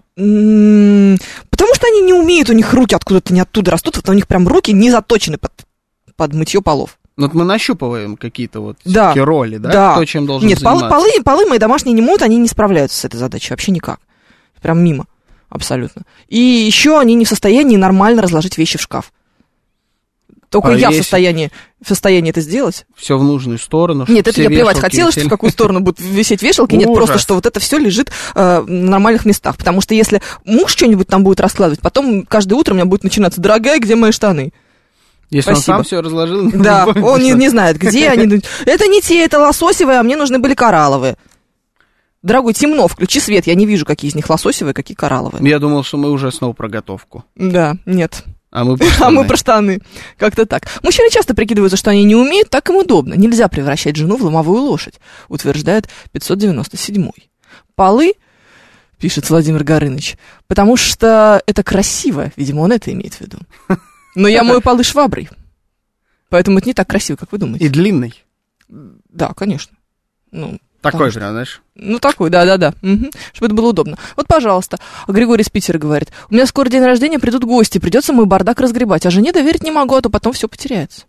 C: Потому что они не умеют, у них руки откуда-то не оттуда растут, вот у них прям руки не заточены под мытье полов.
B: Вот мы нащупываем какие-то вот роли, да?
C: Да.
B: Кто чем должен
C: заниматься. Нет, полы мои домашние не моют, они не справляются с этой задачей вообще никак. Прям мимо. Абсолютно. И еще они не в состоянии нормально разложить вещи в шкаф. Только я в состоянии это сделать.
B: Все в нужную сторону.
C: Нет, это я плевать хотела, что в какую сторону будут висеть вешалки. Нет, просто что вот это все лежит в нормальных местах. Потому что если муж что-нибудь там будет раскладывать, потом каждое утро у меня будет начинаться: дорогая, где мои штаны?
B: Если спасибо. Он сам все разложил.
C: Да, он не знает, где они. Это не те, это лососевые, а мне нужны были коралловые. Дорогой, темно, включи свет, я не вижу, какие из них лососевые, какие коралловые.
B: Я думал, что мы уже снова про готовку.
C: Да, нет.
B: А мы
C: про штаны. Как-то так. Мужчины часто прикидываются, что они не умеют, так им удобно. Нельзя превращать жену в ломовую лошадь, утверждает 597-й. Полы, пишет Владимир Горыныч, потому что это красиво. Видимо, он это имеет в виду. Но я мою полы шваброй. Поэтому это не так красиво, как вы думаете.
B: И длинный.
C: Да, конечно. Ну,
B: такой же, знаешь.
C: Ну, такой, да-да-да. Угу. Чтобы это было удобно. Вот, пожалуйста. Григорий из Питера говорит. У меня скоро день рождения, придут гости, придется мой бардак разгребать. А жене доверить не могу, а то потом все потеряется.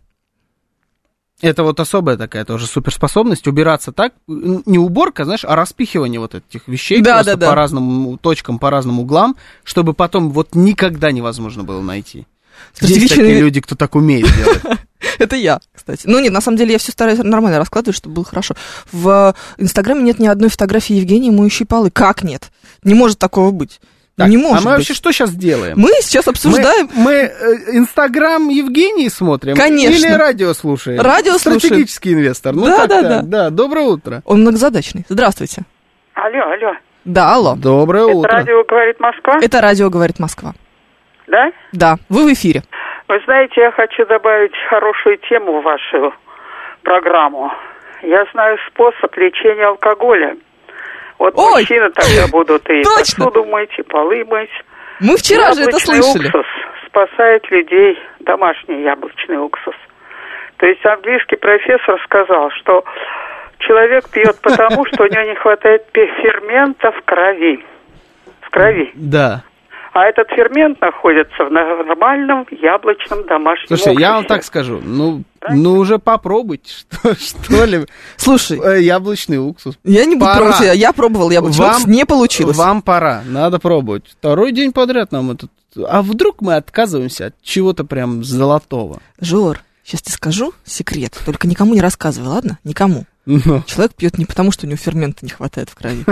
B: Это вот особая такая тоже суперспособность убираться так, не уборка, знаешь, а распихивание вот этих вещей просто по разным точкам, по разным углам, чтобы потом вот никогда невозможно было найти. Есть такие люди, кто так умеет делать.
C: Это я, кстати. Ну нет, на самом деле я все стараюсь нормально раскладывать, чтобы было хорошо. В Инстаграме нет ни одной фотографии Евгении, моющей полы. Как нет? Не может такого быть.
B: Так,
C: не может
B: а мы
C: быть.
B: вообще что сейчас делаем?
C: Мы сейчас обсуждаем...
B: Мы Инстаграм Евгении смотрим?
C: Конечно.
B: Или радио слушаем?
C: Радио слушаем.
B: Стратегический инвестор. Ну, да. Доброе утро.
C: Он многозадачный. Здравствуйте.
I: Алло.
C: Да, алло.
B: Доброе утро.
I: Это радио «Говорит Москва»?
C: Это радио «Говорит Москва».
I: Да?
C: Да, вы в эфире.
I: Вы знаете, я хочу добавить хорошую тему в вашу программу. Я знаю способ лечения алкоголя. Вот мужчины тогда будут и посуду мыть, и полы мыть.
C: Мы вчера же это слышали.
I: Уксус спасает людей, домашний яблочный уксус. То есть английский профессор сказал, что человек пьет потому, что у него не хватает фермента в крови. В крови.
B: Да.
I: А этот фермент находится в нормальном яблочном домашнем уксусе.
B: Слушай, я вам так скажу, ну уже попробуйте, что ли.
C: Слушай,
B: яблочный уксус.
C: Я не буду пробовать, я пробовал яблочный уксус, не получилось.
B: Вам пора, надо пробовать. Второй день подряд нам этот... А вдруг мы отказываемся от чего-то прям золотого?
C: Жор, сейчас тебе скажу секрет, только никому не рассказывай, ладно? Никому. Человек пьет не потому, что у него фермента не хватает в крови.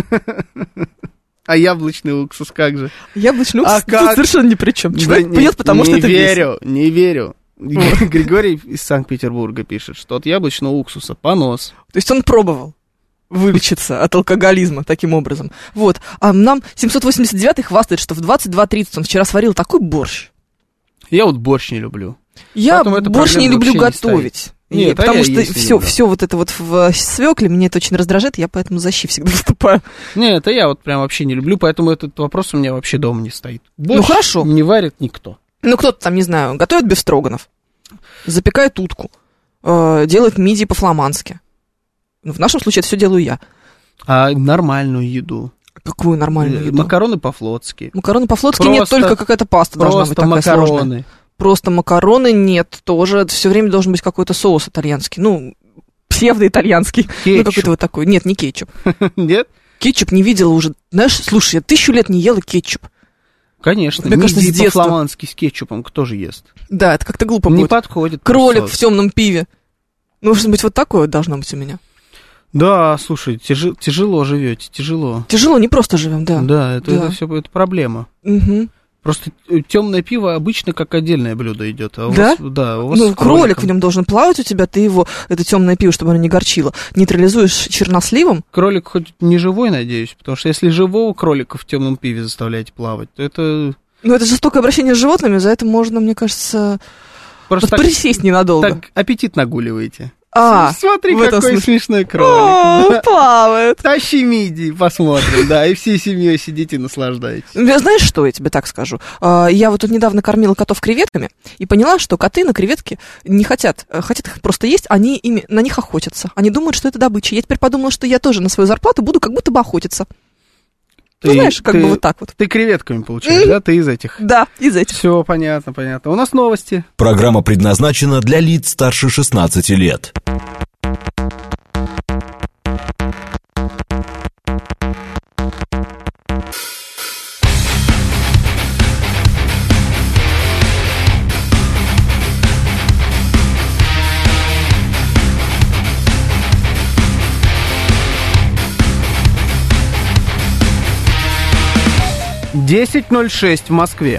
B: А яблочный уксус как же?
C: Яблочный уксус тут совершенно ни при чем. Человек пьет, потому что это весело.
B: Не верю. Григорий из Санкт-Петербурга пишет, что от яблочного уксуса понос.
C: То есть он пробовал вылечиться от алкоголизма таким образом. Вот. А нам 789-й хвастает, что в 22:30 он вчера сварил такой борщ.
B: Я вот борщ не люблю.
C: Я борщ не люблю готовить. Нет, потому что все вот это вот в свекле, меня это очень раздражает, я поэтому за щи всегда выступаю.
B: Нет, это я вот прям вообще не люблю, поэтому этот вопрос у меня вообще дома не стоит. Борщ
C: хорошо.
B: Не варит никто.
C: Ну, кто-то там, не знаю, готовит бефстроганов, запекает утку, делает мидии по-фламандски. В нашем случае это все делаю я.
B: А нормальную еду?
C: Какую нормальную еду?
B: Макароны по-флотски.
C: Макароны по-флотски нет, только какая-то паста должна быть такая сложная. Просто макароны нет, тоже все время должен быть какой-то соус итальянский, ну, псевдоитальянский.
B: Кетчуп.
C: Ну, какой-то вот такой. Нет, не кетчуп.
B: Нет?
C: Кетчуп не видела уже. Знаешь, слушай, я 1000 лет не ела кетчуп.
B: Конечно,
C: мне кажется, с детства.
B: По-фламандски с кетчупом кто же ест?
C: Да, это как-то глупо будет.
B: Не подходит.
C: Кролик в темном пиве. Ну, может быть, вот такое должно быть у меня.
B: Да, слушай, тяжело живете, тяжело.
C: Тяжело, не просто живем, да.
B: Да, это все это проблема.
C: Угу.
B: Просто темное пиво обычно как отдельное блюдо идет. А у
C: да?
B: вас, да, у вас
C: ну, кролик в нем должен плавать у тебя, ты его, это темное пиво, чтобы оно не горчило, нейтрализуешь черносливом.
B: Кролик хоть не живой, надеюсь, потому что если живого кролика в темном пиве заставляете плавать, то это...
C: Ну, это жестокое обращение с животными, за это можно, мне кажется, просто вот присесть ненадолго.
B: Так аппетит нагуливаете.
C: Смотри,
B: какой смешной кролик.
C: Плавает.
B: Тащи мидии, посмотрим, да, и всей семьей сидите и наслаждаетесь.
C: Знаешь, что я тебе так скажу? Я вот тут недавно кормила котов креветками и поняла, что коты на креветки не хотят их просто есть, они на них охотятся. Они думают, что это добыча. Я теперь подумала, что я тоже на свою зарплату буду как будто бы охотиться. Ну, знаешь, как бы вот так вот.
B: Ты креветками получаешь, да? Ты из этих?
C: Да, из этих.
B: Все понятно. У нас новости.
A: Программа предназначена для лиц старше 16 лет.
B: «10:06 в Москве.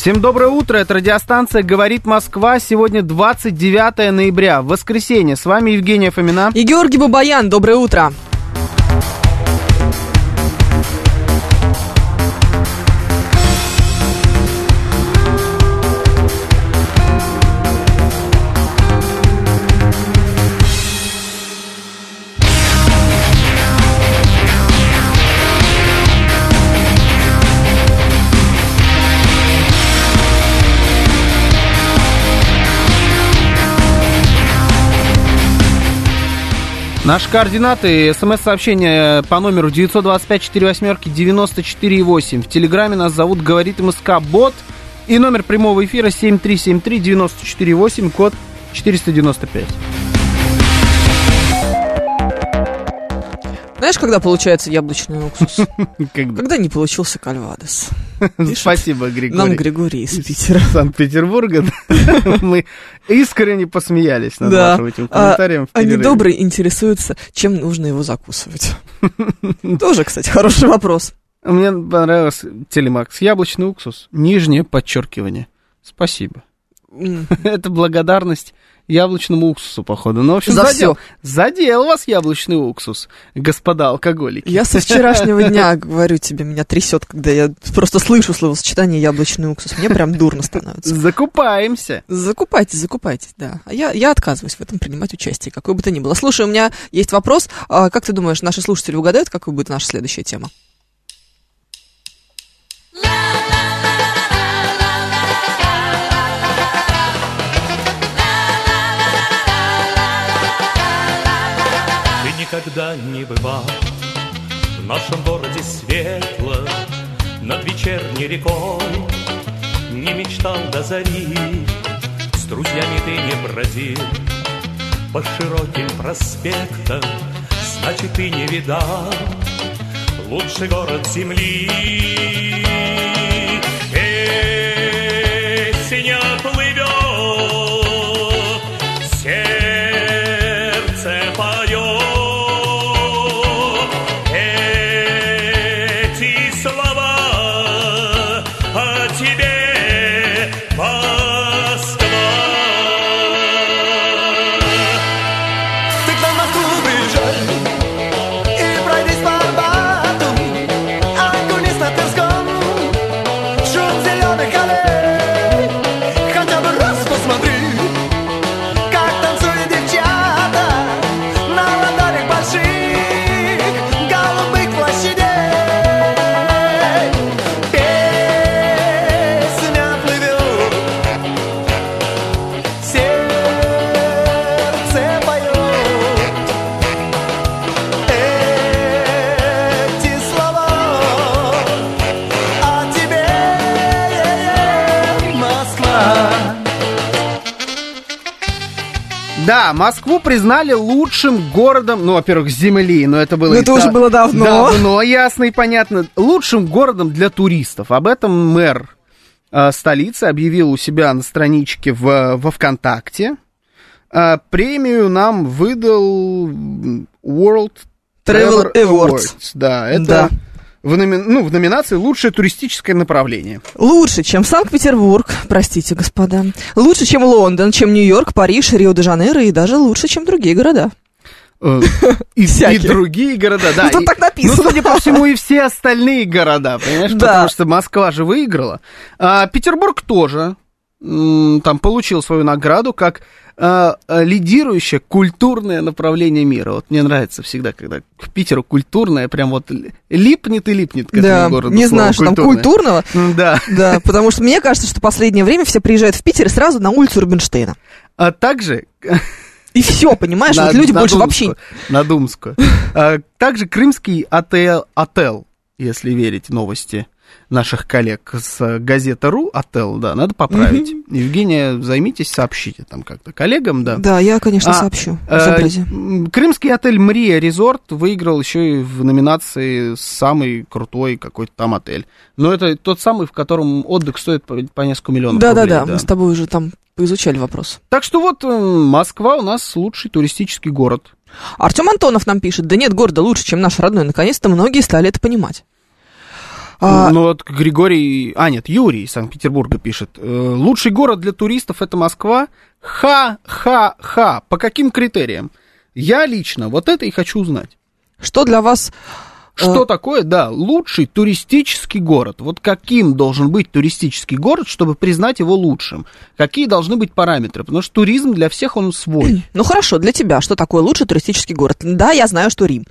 B: Всем доброе утро, это радиостанция «Говорит Москва». Сегодня 29 ноября, воскресенье. С вами Евгения Фомина.
C: И Георгий Бабаян, доброе утро.
B: Наши координаты, смс-сообщение по номеру 925-48-94-8. В Телеграме нас зовут «Говорит МСК Бот». И номер прямого эфира 7373-94-8, код 495.
C: Знаешь, когда получается яблочный уксус? Когда не получился кальвадос.
B: Спасибо, Григорий.
C: Нам Григорий из Питера.
B: Санкт-Петербурга. Мы искренне посмеялись над вашим этим комментарием.
C: Они добрые интересуются, чем нужно его закусывать. Тоже, кстати, хороший вопрос.
B: Мне понравился телемакс. Яблочный уксус. Нижнее подчеркивание. Спасибо. Это благодарность яблочному уксусу, походу. Ну, в общем, задел вас яблочный уксус, господа алкоголики.
C: Я со вчерашнего дня, говорю тебе, меня трясет, когда я просто слышу словосочетание яблочный уксус. Мне прям дурно становится.
B: Закупаемся.
C: Закупайтесь, да. А я отказываюсь в этом принимать участие, какой бы то ни было. Слушай, у меня есть вопрос. Как ты думаешь, наши слушатели угадают, какой будет наша следующая тема?
J: Никогда не бывал в нашем городе светло, над вечерней рекой не мечтал до зари. С друзьями ты не бродил по широким проспектам, значит, ты не видал лучший город земли. Песня плывет, сердце поет.
B: Да, Москву признали лучшим городом, ну, во-первых, Земли, но это было...
C: Это уже было давно.
B: Давно, ясно и понятно. Лучшим городом для туристов. Об этом мэр столицы объявил у себя на страничке во ВКонтакте. Премию нам выдал World Travel Awards. Да, это... Да. В номинации «Лучшее туристическое направление».
C: Лучше, чем Санкт-Петербург, простите, господа. Лучше, чем Лондон, чем Нью-Йорк, Париж, Рио-де-Жанейро и даже лучше, чем другие города.
B: И другие города, да.
C: Ну, тут так написано.
B: Ну, судя по всему, и все остальные города, понимаешь? Да. Потому что Москва же выиграла. Петербург тоже там получил свою награду как лидирующее культурное направление мира. Вот мне нравится всегда, когда к Питеру культурное прям вот липнет и липнет к этому городу.
C: Не знаю, что там культурного.
B: Да.
C: Да, потому что мне кажется, что в последнее время все приезжают в Питер и сразу на улицу Рубинштейна.
B: А также...
C: И все, понимаешь, вот люди больше вообще...
B: На Думскую. Также крымский отель, если верить новости наших коллег с газеты.ру, отель, да, надо поправить. Евгения, займитесь, сообщите там как-то коллегам, да.
C: Да, я, конечно, сообщу.
B: Крымский отель Мрия Резорт выиграл еще и в номинации «Самый крутой какой-то там отель». Но это тот самый, в котором отдых стоит по несколько миллионов рублей.
C: Да, мы с тобой уже там поизучали вопрос.
B: Так что вот Москва у нас лучший туристический город.
C: Артем Антонов нам пишет: да нет города лучше, чем наш родной. Наконец-то многие стали это понимать.
B: Ну вот Григорий, Юрий из Санкт-Петербурга пишет. Лучший город для туристов — это Москва? Ха-ха-ха. По каким критериям? Я лично вот это и хочу узнать.
C: Что для вас...
B: Что такое, лучший туристический город? Вот каким должен быть туристический город, чтобы признать его лучшим? Какие должны быть параметры? Потому что туризм для всех он свой.
C: Ну хорошо, для тебя что такое лучший туристический город? Да, я знаю, что Рим.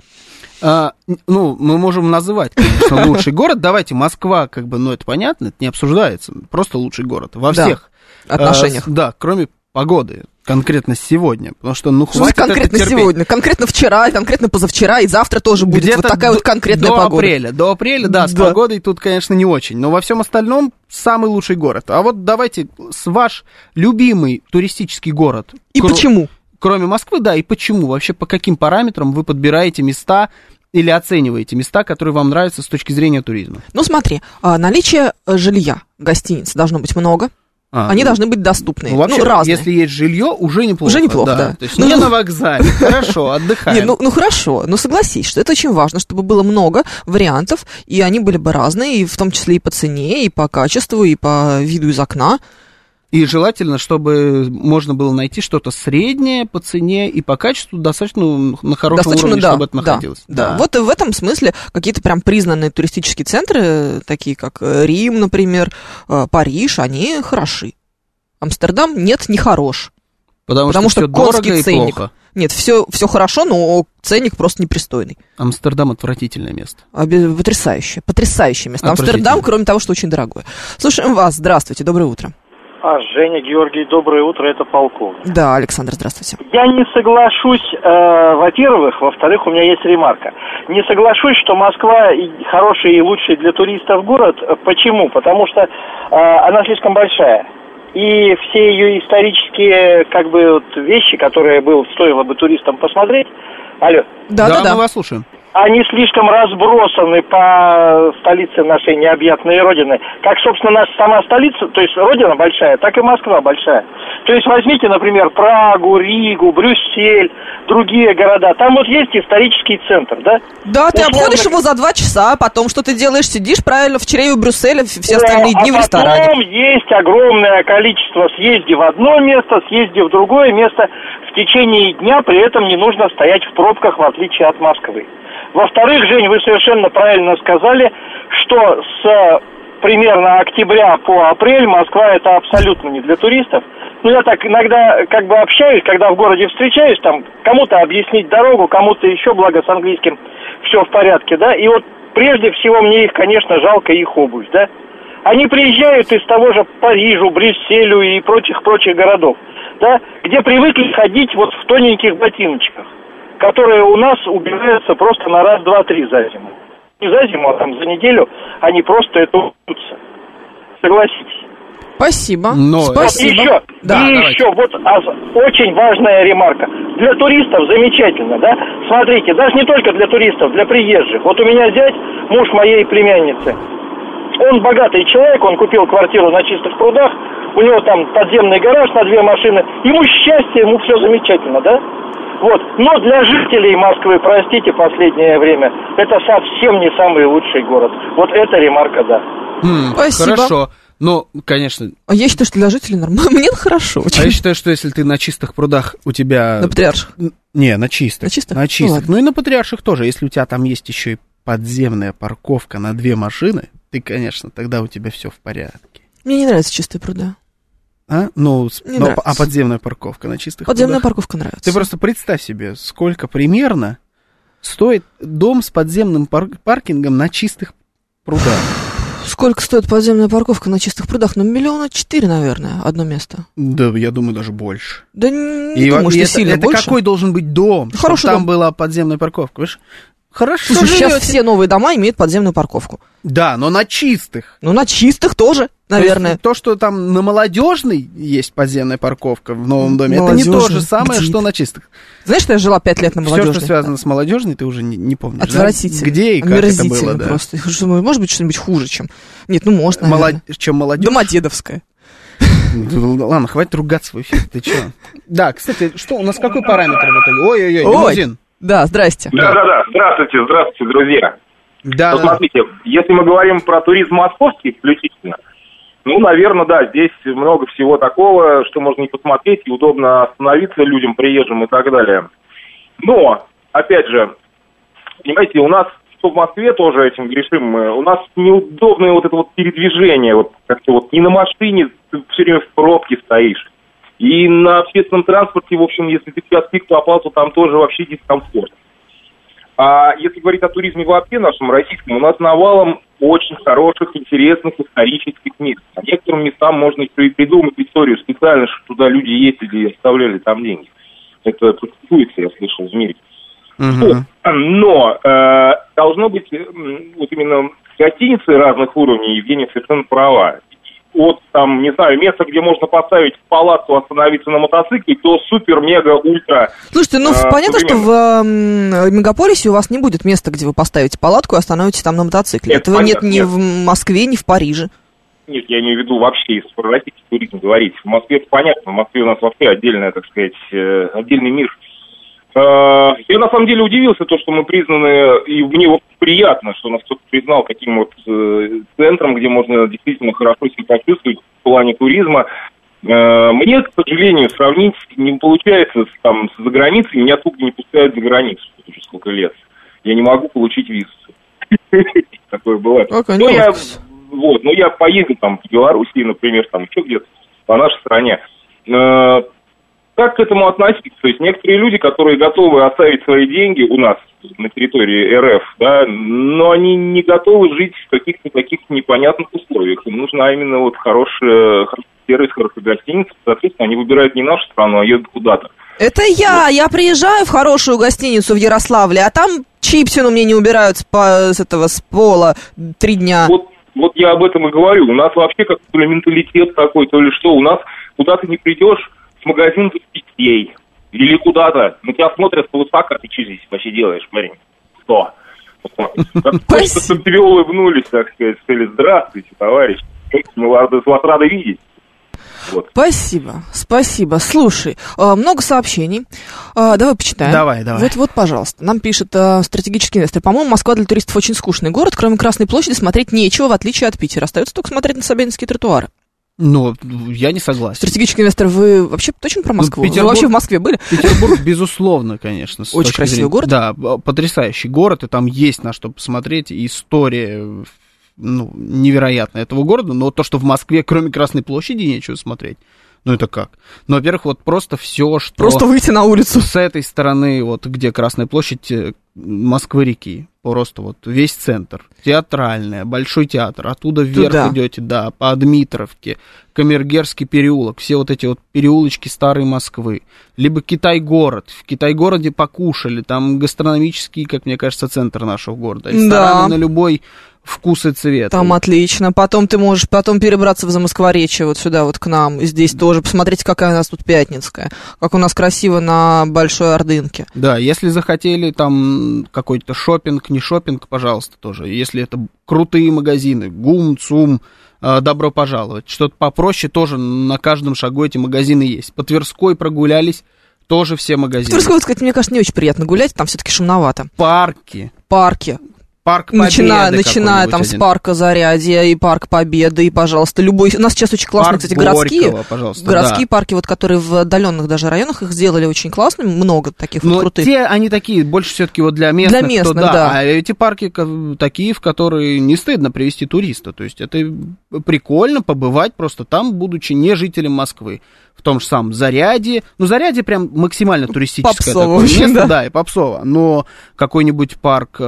B: Мы можем называть, конечно, лучший город. Давайте, Москва, это понятно, это не обсуждается. Просто лучший город во всех
C: отношениях.
B: Кроме погоды. Конкретно сегодня, потому что, хватит
C: конкретно
B: это терпеть.
C: Сегодня, конкретно вчера, конкретно позавчера, и завтра тоже будет
B: где-то
C: вот такая вот конкретная погода.
B: До апреля, с погодой тут, конечно, не очень, но во всем остальном самый лучший город. А вот давайте ваш любимый туристический город.
C: И почему?
B: Кроме Москвы, и почему? Вообще, по каким параметрам вы подбираете места или оцениваете места, которые вам нравятся с точки зрения туризма?
C: Ну, смотри, наличие жилья, гостиниц должно быть много. Они должны быть доступны.
B: Вообще,
C: разные.
B: Если есть жилье, уже неплохо.
C: Уже неплохо, да.
B: То есть не на вокзале. Хорошо, отдыхаем.
C: Хорошо, но согласись, что это очень важно, чтобы было много вариантов, и они были бы разные, и в том числе и по цене, и по качеству, и по виду из окна.
B: И желательно, чтобы можно было найти что-то среднее по цене и по качеству достаточно на хорошем уровне, чтобы это находилось.
C: Да. Вот в этом смысле какие-то прям признанные туристические центры, такие как Рим, например, Париж, они хороши. Амстердам нет, не хорош.
B: Потому что дорого и
C: ценник.
B: Плохо.
C: Нет, все хорошо, но ценник просто непристойный.
B: Амстердам отвратительное место.
C: Потрясающее место. Амстердам, кроме того, что очень дорогое. Слушаем вас. Здравствуйте, доброе утро.
K: Женя, Георгий, доброе утро, это полковник.
C: Да, Александр, здравствуйте.
K: Я не соглашусь, во-первых, во-вторых, у меня есть ремарка. Не соглашусь, что Москва хороший и лучший для туристов город. Почему? Потому что она слишком большая. И все ее исторические, вещи, которые стоило бы туристам посмотреть. Алло.
B: Да, мы вас слушаем.
K: Они слишком разбросаны по столице нашей необъятной родины. Как, собственно, наша сама столица, то есть родина большая, так и Москва большая. То есть возьмите, например, Прагу, Ригу, Брюссель, другие города. Там вот есть исторический центр, да?
C: Да, ты обходишь его за 2 часа, потом что ты делаешь? Сидишь, правильно, в Чреве Брюсселя все остальные дни в ресторане.
K: Потом есть огромное количество, съезди в одно место, съезди в другое место. В течение дня при этом не нужно стоять в пробках, в отличие от Москвы. Во-вторых, Жень, вы совершенно правильно сказали, что с примерно октября по апрель Москва это абсолютно не для туристов. Я так иногда общаюсь, когда в городе встречаюсь, там кому-то объяснить дорогу, кому-то еще, благо с английским все в порядке, да. И вот прежде всего мне их, конечно, жалко, их обувь, да. Они приезжают из того же Парижа, Брюсселю и прочих городов, да, где привыкли ходить вот в тоненьких ботиночках, которые у нас убираются просто на раз, два, три за зиму. Не за зиму, а за неделю они просто это убьются. Согласитесь.
C: Спасибо.
K: Спасибо. Еще очень важная ремарка. Для туристов замечательно, да? Смотрите, даже не только для туристов, для приезжих. Вот у меня зять, муж моей племянницы. Он богатый человек, он купил квартиру на Чистых прудах, у него там подземный гараж на 2 машины. Ему счастье, ему все замечательно, да? Вот. Но для жителей Москвы, простите, последнее время, это совсем не самый лучший город. Вот эта ремарка, да.
C: Спасибо.
B: Хорошо. Конечно.
C: Я считаю, что для жителей нормально. Мне хорошо.
B: А я считаю, что если ты на Чистых прудах у тебя...
C: На Патриарших?
B: Не, на Чистых.
C: На Чистых?
B: На Чистых. И на Патриарших тоже. Если у тебя там есть еще и подземная парковка на 2 машины, ты, конечно, тогда у тебя все в порядке.
C: Мне не нравятся Чистые пруда.
B: А подземная парковка на Чистых
C: Подземная
B: прудах?
C: Парковка нравится.
B: Ты просто представь себе, сколько примерно стоит дом с подземным паркингом на Чистых прудах.
C: Сколько стоит подземная парковка на Чистых прудах? 4 миллиона, наверное, одно место.
B: Да, я думаю, даже больше.
C: Да не думаю, что сильно больше.
B: Это какой должен быть дом, чтобы там была подземная парковка? Понимаешь? Хорошо.
C: Слушай, сейчас все новые дома имеют подземную парковку.
B: Да, но на Чистых.
C: На Чистых тоже, наверное.
B: То, что там на Молодежной есть подземная парковка в новом доме, это не то же самое, что на Чистых.
C: Знаешь, что я жила 5 лет на Молодежной?
B: Все, что связано с Молодежной, ты уже не помнишь.
C: Отвратительно.
B: Да? Где и как это было, да?
C: Просто. Может быть, что-нибудь хуже, чем... Нет, может, наверное.
B: Чем Молодежь?
C: Домодедовская.
B: Ладно, хватит ругаться в эфире, ты че? Да, кстати, что у нас какой параметр в итоге? Ой-ой-ой, лимузин.
C: Да, здрасте.
L: Да. Здравствуйте, друзья.
B: Да.
L: Но смотрите, если мы говорим про туризм московский исключительно, ну, наверное, да, здесь много всего такого, что можно и посмотреть, и удобно остановиться людям, приезжим и так далее. Но, опять же, понимаете, у нас, что в Москве тоже этим грешим, у нас неудобное вот это вот передвижение, вот как-то вот не на машине, ты все время в пробке стоишь. И на общественном транспорте, в общем, если ты в час пик попал, то там тоже вообще дискомфорт. А если говорить о туризме вообще нашем российском, у нас навалом очень хороших, интересных исторических мест. По некоторым местам можно еще и придумать историю специально, что туда люди ездили и оставляли там деньги. Это практикуется, я слышал, в мире. Но должно быть вот именно гостиницы разных уровней, Евгения совершенно права. Вот там, не знаю, место, где можно поставить палатку, остановиться на мотоцикле, то супер-мега-ультра.
C: Слушайте, ну понятно, что в мегаполисе у вас не будет места, где вы поставите палатку и остановитесь там на мотоцикле. Этого нет ни в Москве, ни в Париже.
L: Нет, я имею в виду вообще, если про российский туризм говорить. В Москве это понятно, в Москве у нас вообще отдельная, так сказать, отдельный мир. Я на самом деле удивился, то, что мы признаны, и мне вот приятно, что нас кто-то признал таким вот центром, где можно действительно хорошо себя почувствовать в плане туризма. Мне, к сожалению, сравнить не получается с заграницей, меня тут не пускают за границу уже сколько лет. Я не могу получить визу. Такое бывает. Но я поездил там в Белоруссии, например, там еще где-то по нашей стране. Как к этому относиться? То есть некоторые люди, которые готовы оставить свои деньги у нас на территории РФ, да, но они не готовы жить в каких-то таких непонятных условиях. Им нужна именно вот хороший сервис, хорошая гостиница. Соответственно, они выбирают не нашу страну, а едут куда-то.
C: Это я приезжаю в хорошую гостиницу в Ярославле, а там чипсину мне не убирают с пола 3 дня.
L: Вот я об этом и говорю. У нас вообще как то ли менталитет такой, то ли что. У нас куда ты не придешь, с магазина детей или куда-то, на тебя смотрят свысока, ты что здесь вообще делаешь, парень? Что? Хочется, чтобы тебе улыбнулись, так сказать, сказали: здравствуйте, товарищ, мы вас рады видеть. Вот.
C: Спасибо. Слушай, много сообщений. Давай почитаем.
B: Давай.
C: Вот, пожалуйста. Нам пишет стратегический инвестор. По-моему, Москва для туристов очень скучный город. Кроме Красной площади смотреть нечего, в отличие от Питера. Остается только смотреть на Собянинские тротуары.
B: Ну, я не согласен.
C: Стратегический инвестор, вы вообще точно про Москву? Вы вообще в Москве были?
B: Петербург, безусловно, конечно.
C: Очень красивый город.
B: Да, потрясающий город, и там есть на что посмотреть, и история, невероятная этого города, но то, что в Москве, кроме Красной площади, нечего смотреть, это как? Ну, во-первых, вот просто все, что...
C: Просто выйти на улицу.
B: С этой стороны, вот где Красная площадь, Москвы-реки, просто вот весь центр, театральная, Большой театр, оттуда вверх идете, по Дмитровке, Камергерский переулок, все вот эти вот переулочки старой Москвы, либо Китай-город, в Китай-городе покушали, там гастрономический, как мне кажется, центр нашего города, рестораны на любой вкус и цвет.
C: Там отлично, потом ты можешь перебраться в Замоскворечье, вот сюда вот к нам, и здесь тоже, посмотрите, какая у нас тут Пятницкая, как у нас красиво на Большой Ордынке.
B: Да, если захотели там какой-то шопинг, не шопинг, пожалуйста, тоже. Если это крутые магазины, ГУМ, ЦУМ, добро пожаловать. Что-то попроще, тоже на каждом шагу эти магазины есть. По Тверской прогулялись, тоже все магазины.
C: По Тверской, кстати, мне кажется, не очень приятно гулять, там все-таки шумновато.
B: Парки. Парк Победы,
C: начиная там с парка Зарядье и парк Победы, и, пожалуйста, любой... У нас сейчас очень классные, кстати, городские парки, вот, которые в отдаленных даже районах их сделали очень классными, много таких вот крутых.
B: Но они такие, больше все-таки вот для местных.
C: Для местных, да.
B: А эти парки такие, в которые не стыдно привезти туриста. То есть это прикольно побывать просто там, будучи не жителем Москвы. В том же самом Зарядье. Зарядье прям максимально туристическое такое место, да, и попсово. Но какой-нибудь парк...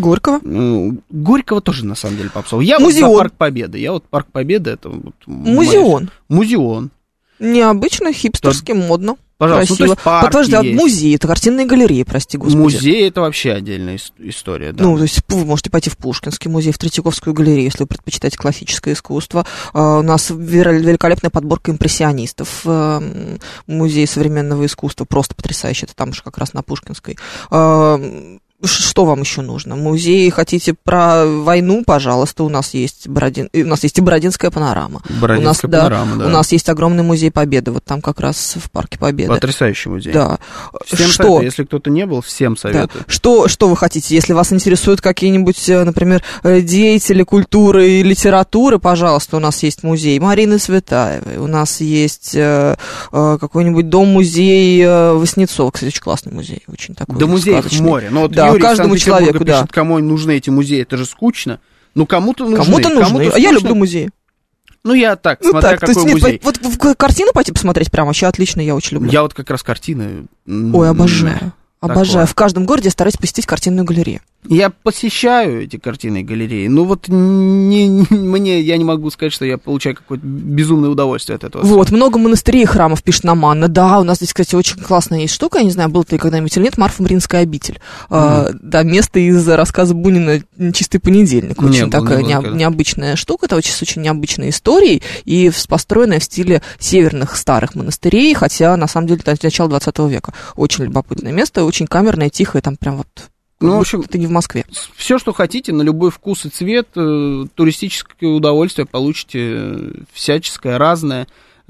B: Горького тоже, на самом деле, попсово. Я
C: Музеон.
B: Вот за Парк Победы. Парк Победы, это... Вот Музеон.
C: Необычно, хипстерски, модно.
B: Пожалуйста,
C: красиво.
B: То есть парки
C: Подожди, музей, это картинные галереи, прости господи.
B: Музей — это вообще отдельная история, да.
C: То есть вы можете пойти в Пушкинский музей, в Третьяковскую галерею, если вы предпочитаете классическое искусство. У нас великолепная подборка импрессионистов. Музей современного искусства просто потрясающий, это там же как раз на Пушкинской. Что вам еще нужно? Музей хотите про войну, пожалуйста, у нас есть и Бородинская панорама.
B: Бородинская панорама, да.
C: У нас есть огромный музей Победы, вот там как раз в Парке Победы.
B: Потрясающий музей.
C: Да.
B: Всем советую, если кто-то не был, всем советую.
C: Да. Что вы хотите? Если вас интересуют какие-нибудь, например, деятели культуры и литературы, пожалуйста, у нас есть музей Марины Цветаевой, у нас есть какой-нибудь дом-музей Васнецова, кстати, очень классный музей, очень такой.
B: Да музеев в море. Но вот
C: да,
B: Юрий
C: каждому человеку,
B: пишет, кому нужны эти музеи, это же скучно. Ну, кому-то нужны.
C: Кому-то нужны. Я люблю музеи.
B: Ну, я так, смотря какой музей.
C: Вот картину пойти посмотреть прям вообще отлично, я очень люблю.
B: Я вот как раз картины...
C: Ой, обожаю. Обожаю. В каждом городе я стараюсь посетить картинную галерею.
B: Я посещаю эти картинные галереи, но вот я не могу сказать, что я получаю какое-то безумное удовольствие от этого.
C: Вот, много монастырей и храмов, пишет нам Анна. Да, у нас здесь, кстати, очень классная есть штука, я не знаю, был ты когда-нибудь или нет, Марфа-Мариинская обитель. Да, место из рассказа Бунина «Чистый понедельник». Очень такая необычная штука, это с очень необычной историей и построенная в стиле северных старых монастырей, хотя, на самом деле, это начало 20 века. Очень любопытное место, очень камерное, тихое, там прям вот...
B: Ну, в общем,
C: это не в Москве.
B: Все, что хотите, на любой вкус и цвет, туристическое удовольствие получите, всяческое, разное,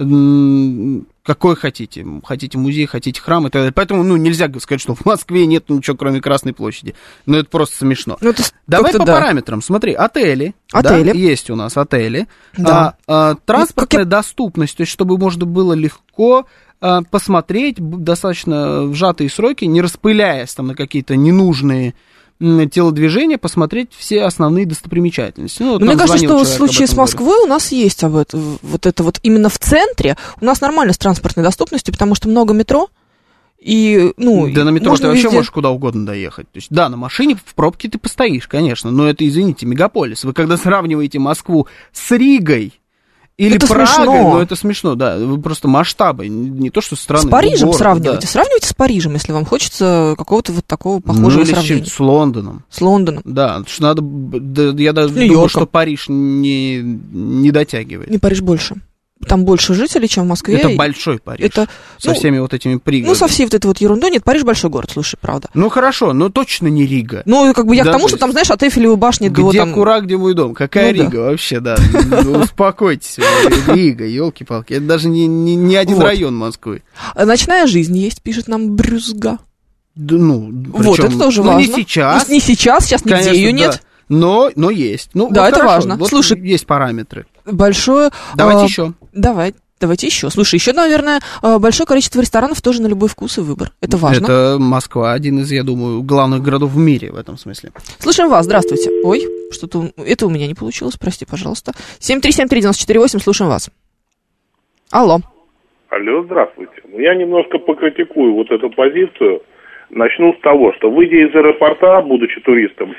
B: какое хотите. Хотите музей, хотите храм и так далее. Поэтому, нельзя сказать, что в Москве нет ничего, кроме Красной площади. Ну, это просто смешно. Давай по параметрам. Смотри, отели. Да, есть у нас отели. Да. Транспортная доступность, то есть, чтобы можно было легко... посмотреть достаточно в сжатые сроки, не распыляясь там на какие-то ненужные телодвижения, посмотреть все основные достопримечательности.
C: Мне кажется, что в случае с Москвой у нас есть вот это вот именно в центре у нас нормально с транспортной доступностью, потому что много метро. И,
B: да на метро ты вообще можешь куда угодно доехать. То есть, да, на машине в пробке ты постоишь, конечно, но это, извините, мегаполис. Вы когда сравниваете Москву с Ригой, или
C: это
B: Прагой,
C: смешно.
B: Но это смешно, да. Вы просто масштабы, не то, что страны.
C: С Парижем
B: город,
C: сравнивайте. Да. Сравнивайте с Парижем, если вам хочется какого-то вот такого похожего сравнения.
B: Или с Лондоном.
C: С Лондоном.
B: Да, что надо. Я даже думаю, что Париж не дотягивает.
C: Не Париж больше. Там больше жителей, чем в Москве.
B: Это большой Париж.
C: Это,
B: со всеми вот этими пригородами.
C: со всей вот этой вот ерундой. Нет, Париж большой город, слушай, правда.
B: Ну, хорошо, но точно не Рига.
C: Я к тому, что там, знаешь, от Эйфелевой башни
B: где
C: до... Где
B: Кура, где мой дом? Какая Рига вообще, да. Успокойтесь. Рига, елки-палки. Это даже не один район Москвы.
C: Ночная жизнь есть, пишет нам Брюзга.
B: Да,
C: вот, это тоже важно.
B: Не сейчас.
C: Не сейчас нигде ее нет.
B: Но есть.
C: Да, это важно.
B: Вот слушай, есть параметры.
C: Большое...
B: Давайте еще.
C: Давайте еще. Слушай, еще, наверное, большое количество ресторанов тоже на любой вкус и выбор. Это важно.
B: Это Москва, один из, я думаю, главных городов в мире в этом смысле.
C: Слушаем вас, здравствуйте. Ой, что-то... Это у меня не получилось, прости, пожалуйста. 7373948, слушаем вас. Алло,
D: здравствуйте. Я немножко покритикую вот эту позицию. Начну с того, что, выйдя из аэропорта, будучи туристом,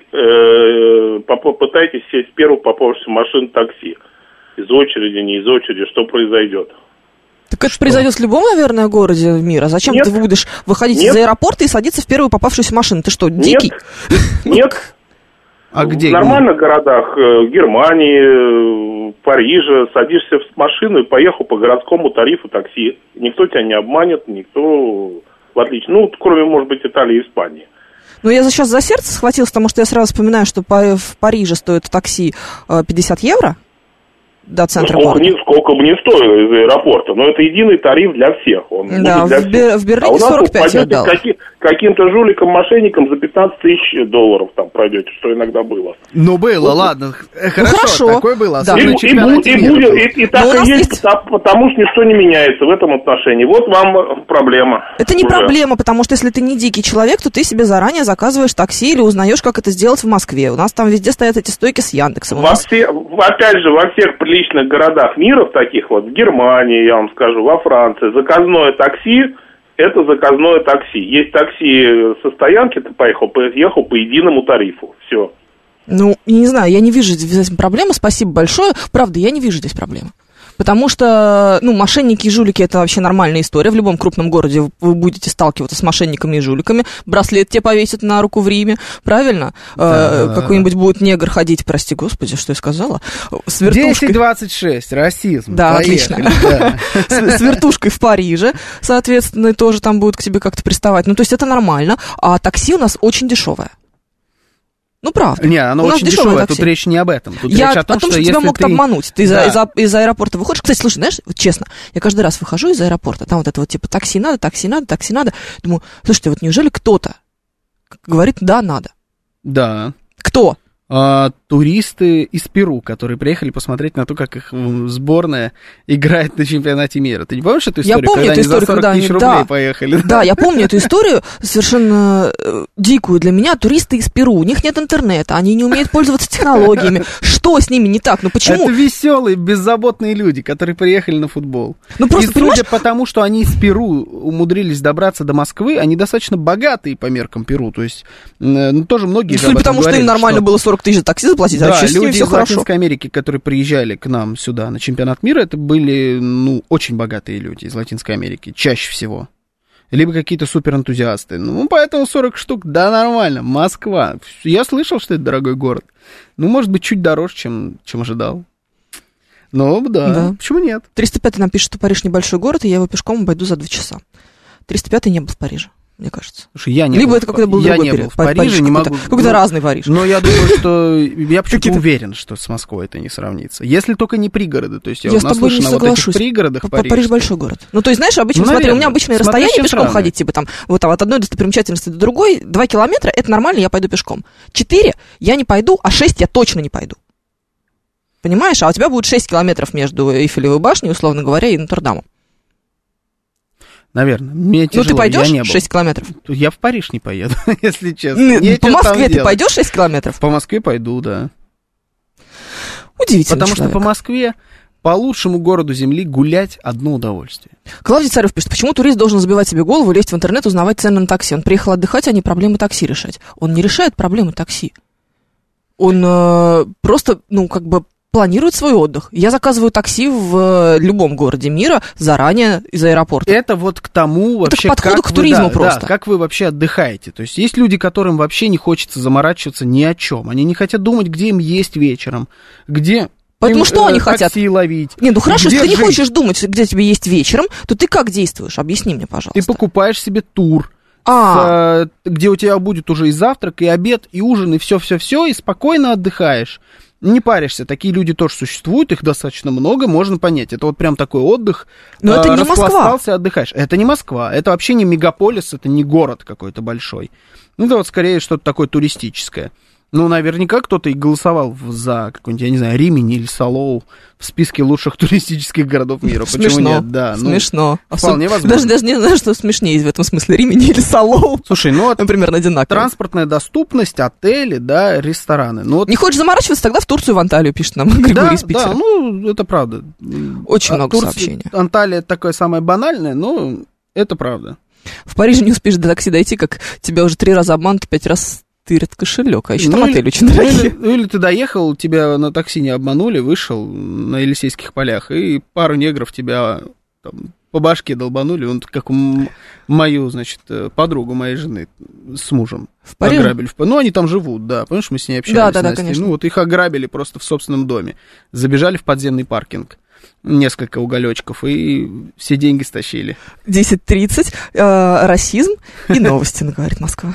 D: попытайтесь сесть в первую попавшуюся машину такси. Из очереди, не из очереди, что произойдет?
C: Так это произойдет в любом, наверное, городе мира. Зачем ты будешь выходить из аэропорта и садиться в первую попавшуюся машину? Ты что, дикий?
D: Нет.
B: А где?
D: В нормальных городах Германии, Парижа садишься в машину и поехал по городскому тарифу такси. Никто тебя не обманет, никто... В отличие, кроме, может быть, Италии и Испании.
C: Я сейчас за сердце схватилась, потому что я сразу вспоминаю, что в Париже стоит такси 50 евро до центра города.
D: Сколько бы ни стоило из аэропорта, но это единый тариф для всех. Он
C: да,
D: для всех.
C: В Берлине 45 я дал.
D: Каким-то жуликом-мошенником за $15 000 там пройдете, что иногда было.
B: Было, ладно. Хорошо. Такое было.
C: Да.
D: И так и есть, потому что ничто не меняется в этом отношении. Вот вам проблема.
C: Это не проблема, потому что если ты не дикий человек, то ты себе заранее заказываешь такси или узнаешь, как это сделать в Москве. У нас там везде стоят эти стойки с Яндексом.
D: Опять же, во всех приличных городах мира, в таких вот, в Германии, я вам скажу, во Франции, заказное такси – это заказное такси. Есть такси со стоянки, ты ехал по единому тарифу. Все.
C: Я не знаю, я не вижу здесь проблемы, спасибо большое. Правда, я не вижу здесь проблемы. Потому что, мошенники и жулики — это вообще нормальная история. В любом крупном городе вы будете сталкиваться с мошенниками и жуликами. Браслет тебе повесят на руку в Риме, правильно? Да. Какой-нибудь будет негр ходить, прости господи, что я сказала, с вертушкой.
B: 10-26, расизм.
C: Да,
B: поехали,
C: отлично. Да. С вертушкой в Париже, соответственно, тоже там будут к тебе как-то приставать. То есть это нормально. А такси у нас очень дешевое. Правда.
B: Не, оно очень дешевое, тут речь не об этом. Тут
C: речь
B: о том, что
C: тебя могут обмануть. Ты из аэропорта выходишь. Кстати, слушай, знаешь, вот честно, я каждый раз выхожу из аэропорта, там вот это вот типа такси надо. Думаю, слушайте, вот неужели кто-то говорит, да, надо?
B: Да.
C: Кто?
B: Туристы из Перу, которые приехали посмотреть на то, как их сборная играет на чемпионате мира. Ты не помнишь эту историю?
C: Я помню эту историю,
B: когда они за 40 000 рублей поехали.
C: Да, я помню эту историю, совершенно дикую для меня. Туристы из Перу, у них нет интернета, они не умеют пользоваться технологиями. Что с ними не так? Почему?
B: Это веселые, беззаботные люди, которые приехали на футбол.
C: Просто,
B: судя по тому, что они из Перу умудрились добраться до Москвы, они достаточно богатые по меркам Перу. То есть, тоже многие же об этом
C: потому
B: говорили,
C: что им нормально было 40 000 за такси заплатить,
B: да,
C: а люди
B: из Латинской Америки, которые приезжали к нам сюда на чемпионат мира, это были, очень богатые люди из Латинской Америки, чаще всего. Либо какие-то суперэнтузиасты. Поэтому 40 штук, да, нормально. Москва. Я слышал, что это дорогой город. Может быть, чуть дороже, чем ожидал. Да, почему нет?
C: 305-й нам пишет, что Париж небольшой город, и я его пешком обойду за 2 часа. 305-й не был в Париже, мне кажется.
B: Слушай, я не
C: Либо
B: был
C: это какой-то был другой период.
B: В Париже не могу.
C: Какой-то разный Париж.
B: Но я думаю, что... Я почему-то уверен, что с Москвой это не сравнится. Если только не пригороды. То есть я
C: с тобой не соглашусь.
B: Пригородах Парижа.
C: Париж большой город. То есть, знаешь, обычно, смотри, у меня обычное расстояние пешком ходить, типа там, вот от одной достопримечательности до другой, 2 километра, это нормально, я пойду пешком. 4 я не пойду, а 6 я точно не пойду. Понимаешь? А у тебя будет 6 километров между Эйфелевой башней, условно говоря, и Нотр-Дамом.
B: Наверное. Мне тяжело,
C: ты пойдешь
B: я не был.
C: 6 километров?
B: Я в Париж не поеду, если честно.
C: По Москве ты пойдешь 6 километров?
B: По Москве пойду, да.
C: Удивительно.
B: Потому что по Москве, по лучшему городу Земли, гулять одно удовольствие.
C: Клавдий Царев пишет, почему турист должен забивать себе голову, лезть в интернет, узнавать цены на такси? Он приехал отдыхать, а не проблемы такси решать. Он не решает проблемы такси. Он просто, планирует свой отдых. Я заказываю такси в любом городе мира заранее из аэропорта.
B: Это вот к тому вообще,
C: это к подходу к туризму просто.
B: Да, как вы вообще отдыхаете. То есть есть люди, которым вообще не хочется заморачиваться ни о чем. Они не хотят думать, где им есть вечером, где...
C: Поэтому что они хотят?
B: Такси ловить.
C: Хорошо, если ты не хочешь думать, где тебе есть вечером, то ты как действуешь? Объясни мне, пожалуйста.
B: Ты покупаешь себе тур. Где у тебя будет уже и завтрак, и обед, и ужин, и все-все-все, и спокойно отдыхаешь. Не паришься, такие люди тоже существуют, их достаточно много, можно понять. Это вот прям такой отдых.
C: Но это не Москва.
B: Отдыхаешь. Это не Москва, это вообще не мегаполис, это не город какой-то большой. Это вот скорее что-то такое туристическое. Наверняка кто-то и голосовал за какой-нибудь, я не знаю, Римини или Салоу в списке лучших туристических городов мира.
C: Смешно.
B: Почему нет? Да,
C: смешно.
B: Вполне возможно.
C: Даже не знаю, что смешнее в этом смысле, Римини или Салоу.
B: Слушай,
C: например, одинаково.
B: Транспортная доступность, отели, да, рестораны.
C: Не хочешь заморачиваться, тогда в Турцию, в Анталию, пишет нам Григорий из Питера.
B: Да, это правда.
C: Очень много сообщений.
B: Анталия это такое самое банальное, но это правда.
C: В Париже не успеешь до такси дойти, как тебя уже 3 раза обманут, 5 раз тырят кошелек, а еще там отель очень дорогие.
B: Или ты доехал, тебя на такси не обманули, вышел на Елисейских полях, и пару негров тебя там по башке долбанули, он как мою, значит, подругу моей жены с мужем ограбили. Они там живут, да, помнишь, мы с ней общались.
C: Да, конечно.
B: Их ограбили просто в собственном доме, забежали в подземный паркинг. Несколько уголечков, и все деньги стащили.
C: 10:30, расизм и новости, говорит Москва.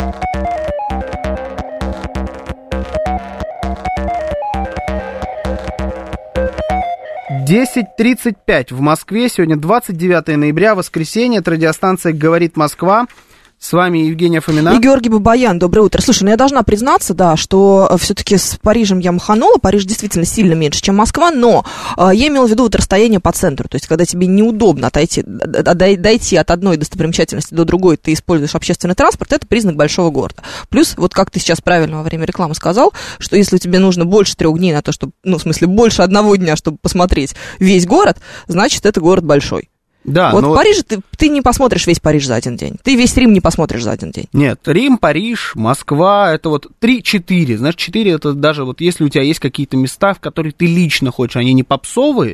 B: 10:35 в Москве. Сегодня 29 ноября, воскресенье. Это радиостанция «Говорит Москва». С вами Евгения Фомина.
C: И Георгий Бабаян. Доброе утро. Слушай, я должна признаться, да, что все-таки с Парижем я маханула. Париж действительно сильно меньше, чем Москва, но я имела в виду вот расстояние по центру. То есть, когда тебе неудобно дойти от одной достопримечательности до другой, ты используешь общественный транспорт, это признак большого города. Плюс, вот как ты сейчас правильно во время рекламы сказал, что если тебе нужно больше 3 дней на то, чтобы, в смысле, больше 1 дня, чтобы посмотреть весь город, значит, это город большой.
B: Да,
C: вот в Париже ты не посмотришь весь Париж за 1 день. Ты весь Рим не посмотришь за 1 день.
B: Нет, Рим, Париж, Москва, это вот 3-4. Знаешь, 4 это даже вот если у тебя есть какие-то места, в которые ты лично хочешь, они не попсовые,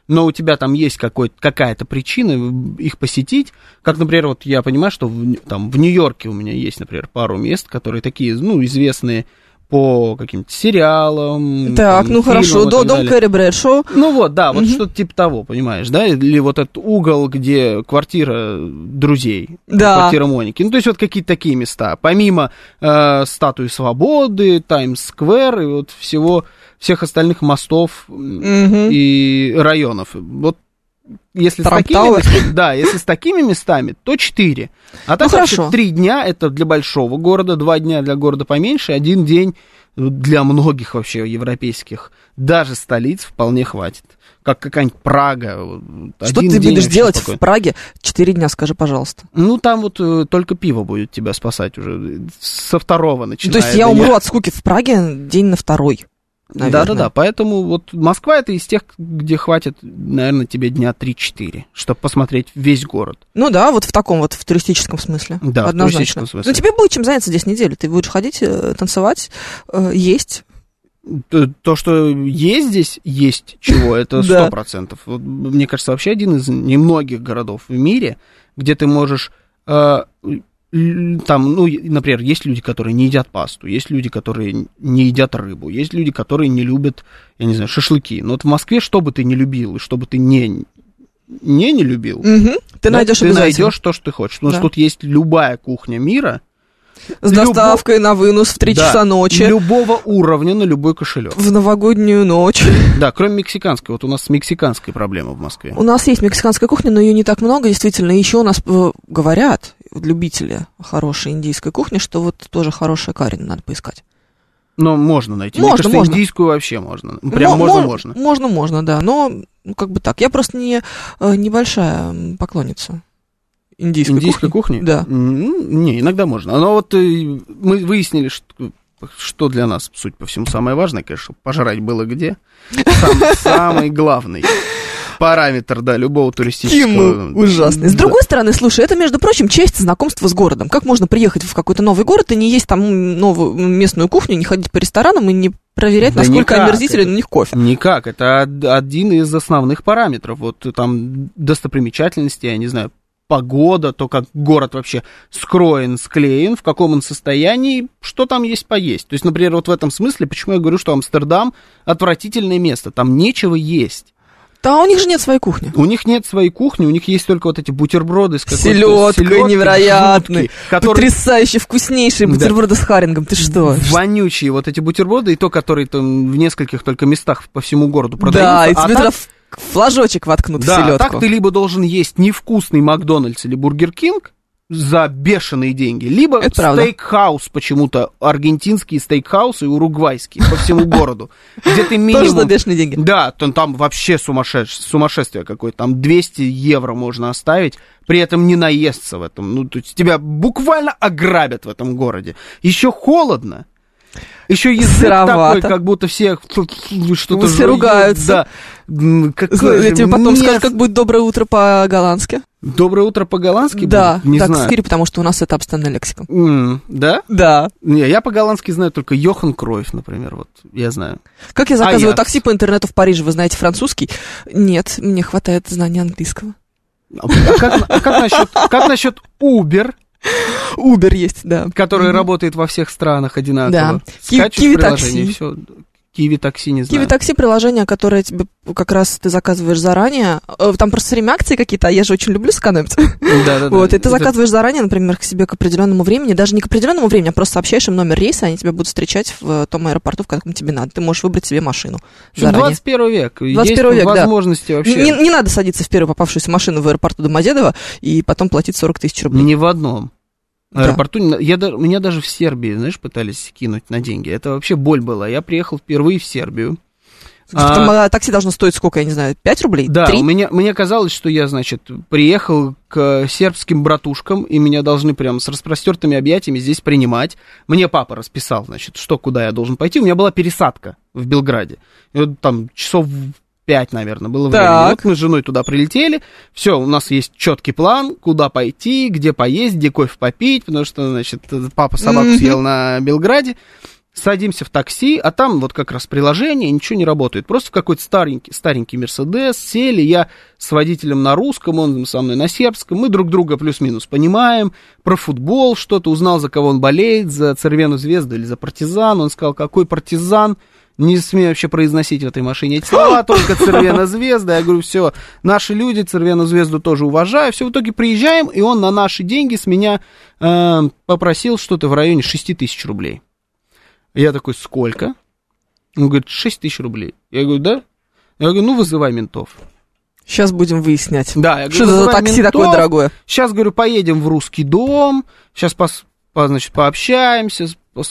B: но у тебя там есть какая-то причина их посетить, как, например, вот я понимаю, что там в Нью-Йорке у меня есть, например, пару мест, которые такие, ну, известные по каким-то сериалам.
C: Так,
B: там,
C: ну
B: фильмам,
C: хорошо, дом Кэрри Брэдшоу.
B: Ну вот, да, вот что-то типа того, понимаешь, да? Или вот этот угол, где квартира друзей, квартира Моники. Ну, то есть вот какие-то такие места. Помимо статуи Свободы, Таймс-сквер и вот всех остальных мостов и районов. Вот если с такими местами, то 4. А так вообще 3 дня это для большого города, 2 дня для города поменьше, 1 день для многих вообще европейских, даже столиц вполне хватит. Как какая-нибудь Прага.
C: Что ты будешь делать в Праге 4 дня, скажи, пожалуйста?
B: Ну, там вот только пиво будет тебя спасать уже со 2-го начиная.
C: То есть я умру от скуки в Праге день на 2-й.
B: Да, поэтому вот Москва это из тех, где хватит, наверное, тебе дня 3-4, чтобы посмотреть весь город.
C: Ну да, вот в таком вот, в туристическом смысле.
B: Да,
C: однозначно.
B: В туристическом смысле.
C: Ну тебе будет чем заняться здесь неделю, ты будешь ходить, танцевать, есть.
B: То, что есть здесь, есть чего, это 100%. Вот, мне кажется, вообще один из немногих городов в мире, где ты можешь... Там, ну, например, есть люди, которые не едят пасту, есть люди, которые не едят рыбу, есть люди, которые не любят, я не знаю, шашлыки. Но вот в Москве, что бы ты не любил, и что бы ты не любил,
C: ты
B: найдешь то, что ты хочешь. Потому что тут есть любая кухня мира.
C: С доставкой на вынос в 3 часа ночи.
B: Любого уровня на любой кошелек.
C: В новогоднюю ночь.
B: Да, кроме мексиканской. Вот у нас мексиканская проблема в Москве.
C: У нас есть мексиканская кухня, но ее не так много, действительно. Еще у нас говорят любители хорошей индийской кухни, что вот тоже хорошая карри надо поискать.
B: Но можно найти. Мне кажется, индийскую вообще можно. Прям можно.
C: Можно, да. Но как бы так. Я просто небольшая поклонница индийской кухни. Да.
B: Не, иногда можно. Но вот мы выяснили, что для нас, суть по всему, самое важное, конечно, пожрать было где. Самый главный параметр, да, любого туристического...
C: Ужасный. С другой стороны, слушай, это, между прочим, часть знакомства с городом. Как можно приехать в какой-то новый город и не есть там новую местную кухню, не ходить по ресторанам и не проверять, насколько омерзителен у них кофе?
B: Никак. Это один из основных параметров. Вот там достопримечательности, я не знаю, погода, то, как город вообще скроен, склеен, в каком он состоянии, что там есть поесть. То есть, например, вот в этом смысле, почему я говорю, что Амстердам отвратительное место, там нечего есть.
C: Да, у них же нет своей кухни.
B: У них нет своей кухни, у них есть только вот эти бутерброды с какой-то
C: селедкой невероятной, потрясающе вкуснейшие бутерброды с харингом, ты что?
B: Вонючие вот эти бутерброды, и то, которые там в нескольких только местах по всему городу продаются.
C: Да, и тебе туда флажочек воткнут в селедку.
B: Да, так ты либо должен есть невкусный Макдональдс или Бургер Кинг за бешеные деньги, либо стейкхаус почему-то, аргентинские стейкхаусы и уругвайские по всему городу, где ты минимум...
C: Тоже за бешеные деньги.
B: Да, там вообще сумасшествие какое-то, там 200 евро можно оставить, при этом не наесться в этом, ну, то есть тебя буквально ограбят в этом городе. Еще холодно. Еще язык такой, как будто все что-то...
C: Все ругаются.
B: Да.
C: Я тебе потом скажу, как будет «доброе утро» по-голландски.
B: «Доброе утро» по-голландски?
C: Да,
B: не
C: так,
B: знаю.
C: Скири, потому что у нас это обстановная лексика.
B: Да?
C: Да.
B: Не, я по-голландски знаю только «Йохан Кройф», например, вот, я знаю.
C: Как я заказываю такси по интернету в Париже, вы знаете французский? Нет, мне хватает знания английского.
B: Как насчет Uber?
C: Uber есть, да.
B: Который работает во всех странах одинаково.
C: Да.
B: Скачиваешь приложение, и все. Киви-такси, не знаю.
C: Киви-такси — приложение, которое тебе как раз ты заказываешь заранее. Там просто время акции какие-то, а я же очень люблю сэкономить.
B: Да.
C: Вот, и ты заказываешь заранее, например, к себе к определенному времени, даже не к определенному времени, а просто сообщаешь им номер рейса, они тебя будут встречать в том аэропорту, в котором тебе надо. Ты можешь выбрать себе машину заранее.
B: 21 век.
C: 21 век,
B: возможности вообще.
C: Не надо садиться в первую попавшуюся машину в аэропорту Домодедово и потом платить 40 тысяч рублей.
B: Ни в одном аэропорту. Меня даже в Сербии, знаешь, пытались кинуть на деньги. Это вообще боль была. Я приехал впервые в Сербию.
C: Там такси должно стоить сколько, я не знаю, 5 рублей?
B: Да,
C: 3?
B: мне казалось, что я, значит, приехал к сербским братушкам, и меня должны прям с распростертыми объятиями здесь принимать. Мне папа расписал, значит, куда я должен пойти. У меня была пересадка в Белграде. И вот там часов 5, наверное, было времени. Вот мы с женой туда прилетели. Все, у нас есть четкий план, куда пойти, где поесть, где кофе попить, потому что, значит, папа собаку съел на Белграде. Садимся в такси, а там вот как раз приложение, ничего не работает. Просто в какой-то старенький Мерседес сели, я с водителем на русском, он со мной на сербском, мы друг друга плюс-минус понимаем, про футбол что-то, узнал, за кого он болеет, за Цервену Звезду или за Партизан, он сказал, какой Партизан, не смею вообще произносить в этой машине эти слова, только Цервена Звезда, я говорю, все, наши люди, Цервену Звезду тоже уважаю, все, в итоге приезжаем, и он на наши деньги с меня попросил что-то в районе 6 тысяч рублей. Я такой, сколько? Он говорит, 6 тысяч рублей. Я говорю, да? Я говорю, ну, вызывай ментов.
C: Сейчас будем выяснять.
B: Да, я говорю,
C: что за такси
B: ментов,
C: такое дорогое?
B: Сейчас, говорю, поедем в Русский дом, сейчас значит, пообщаемся.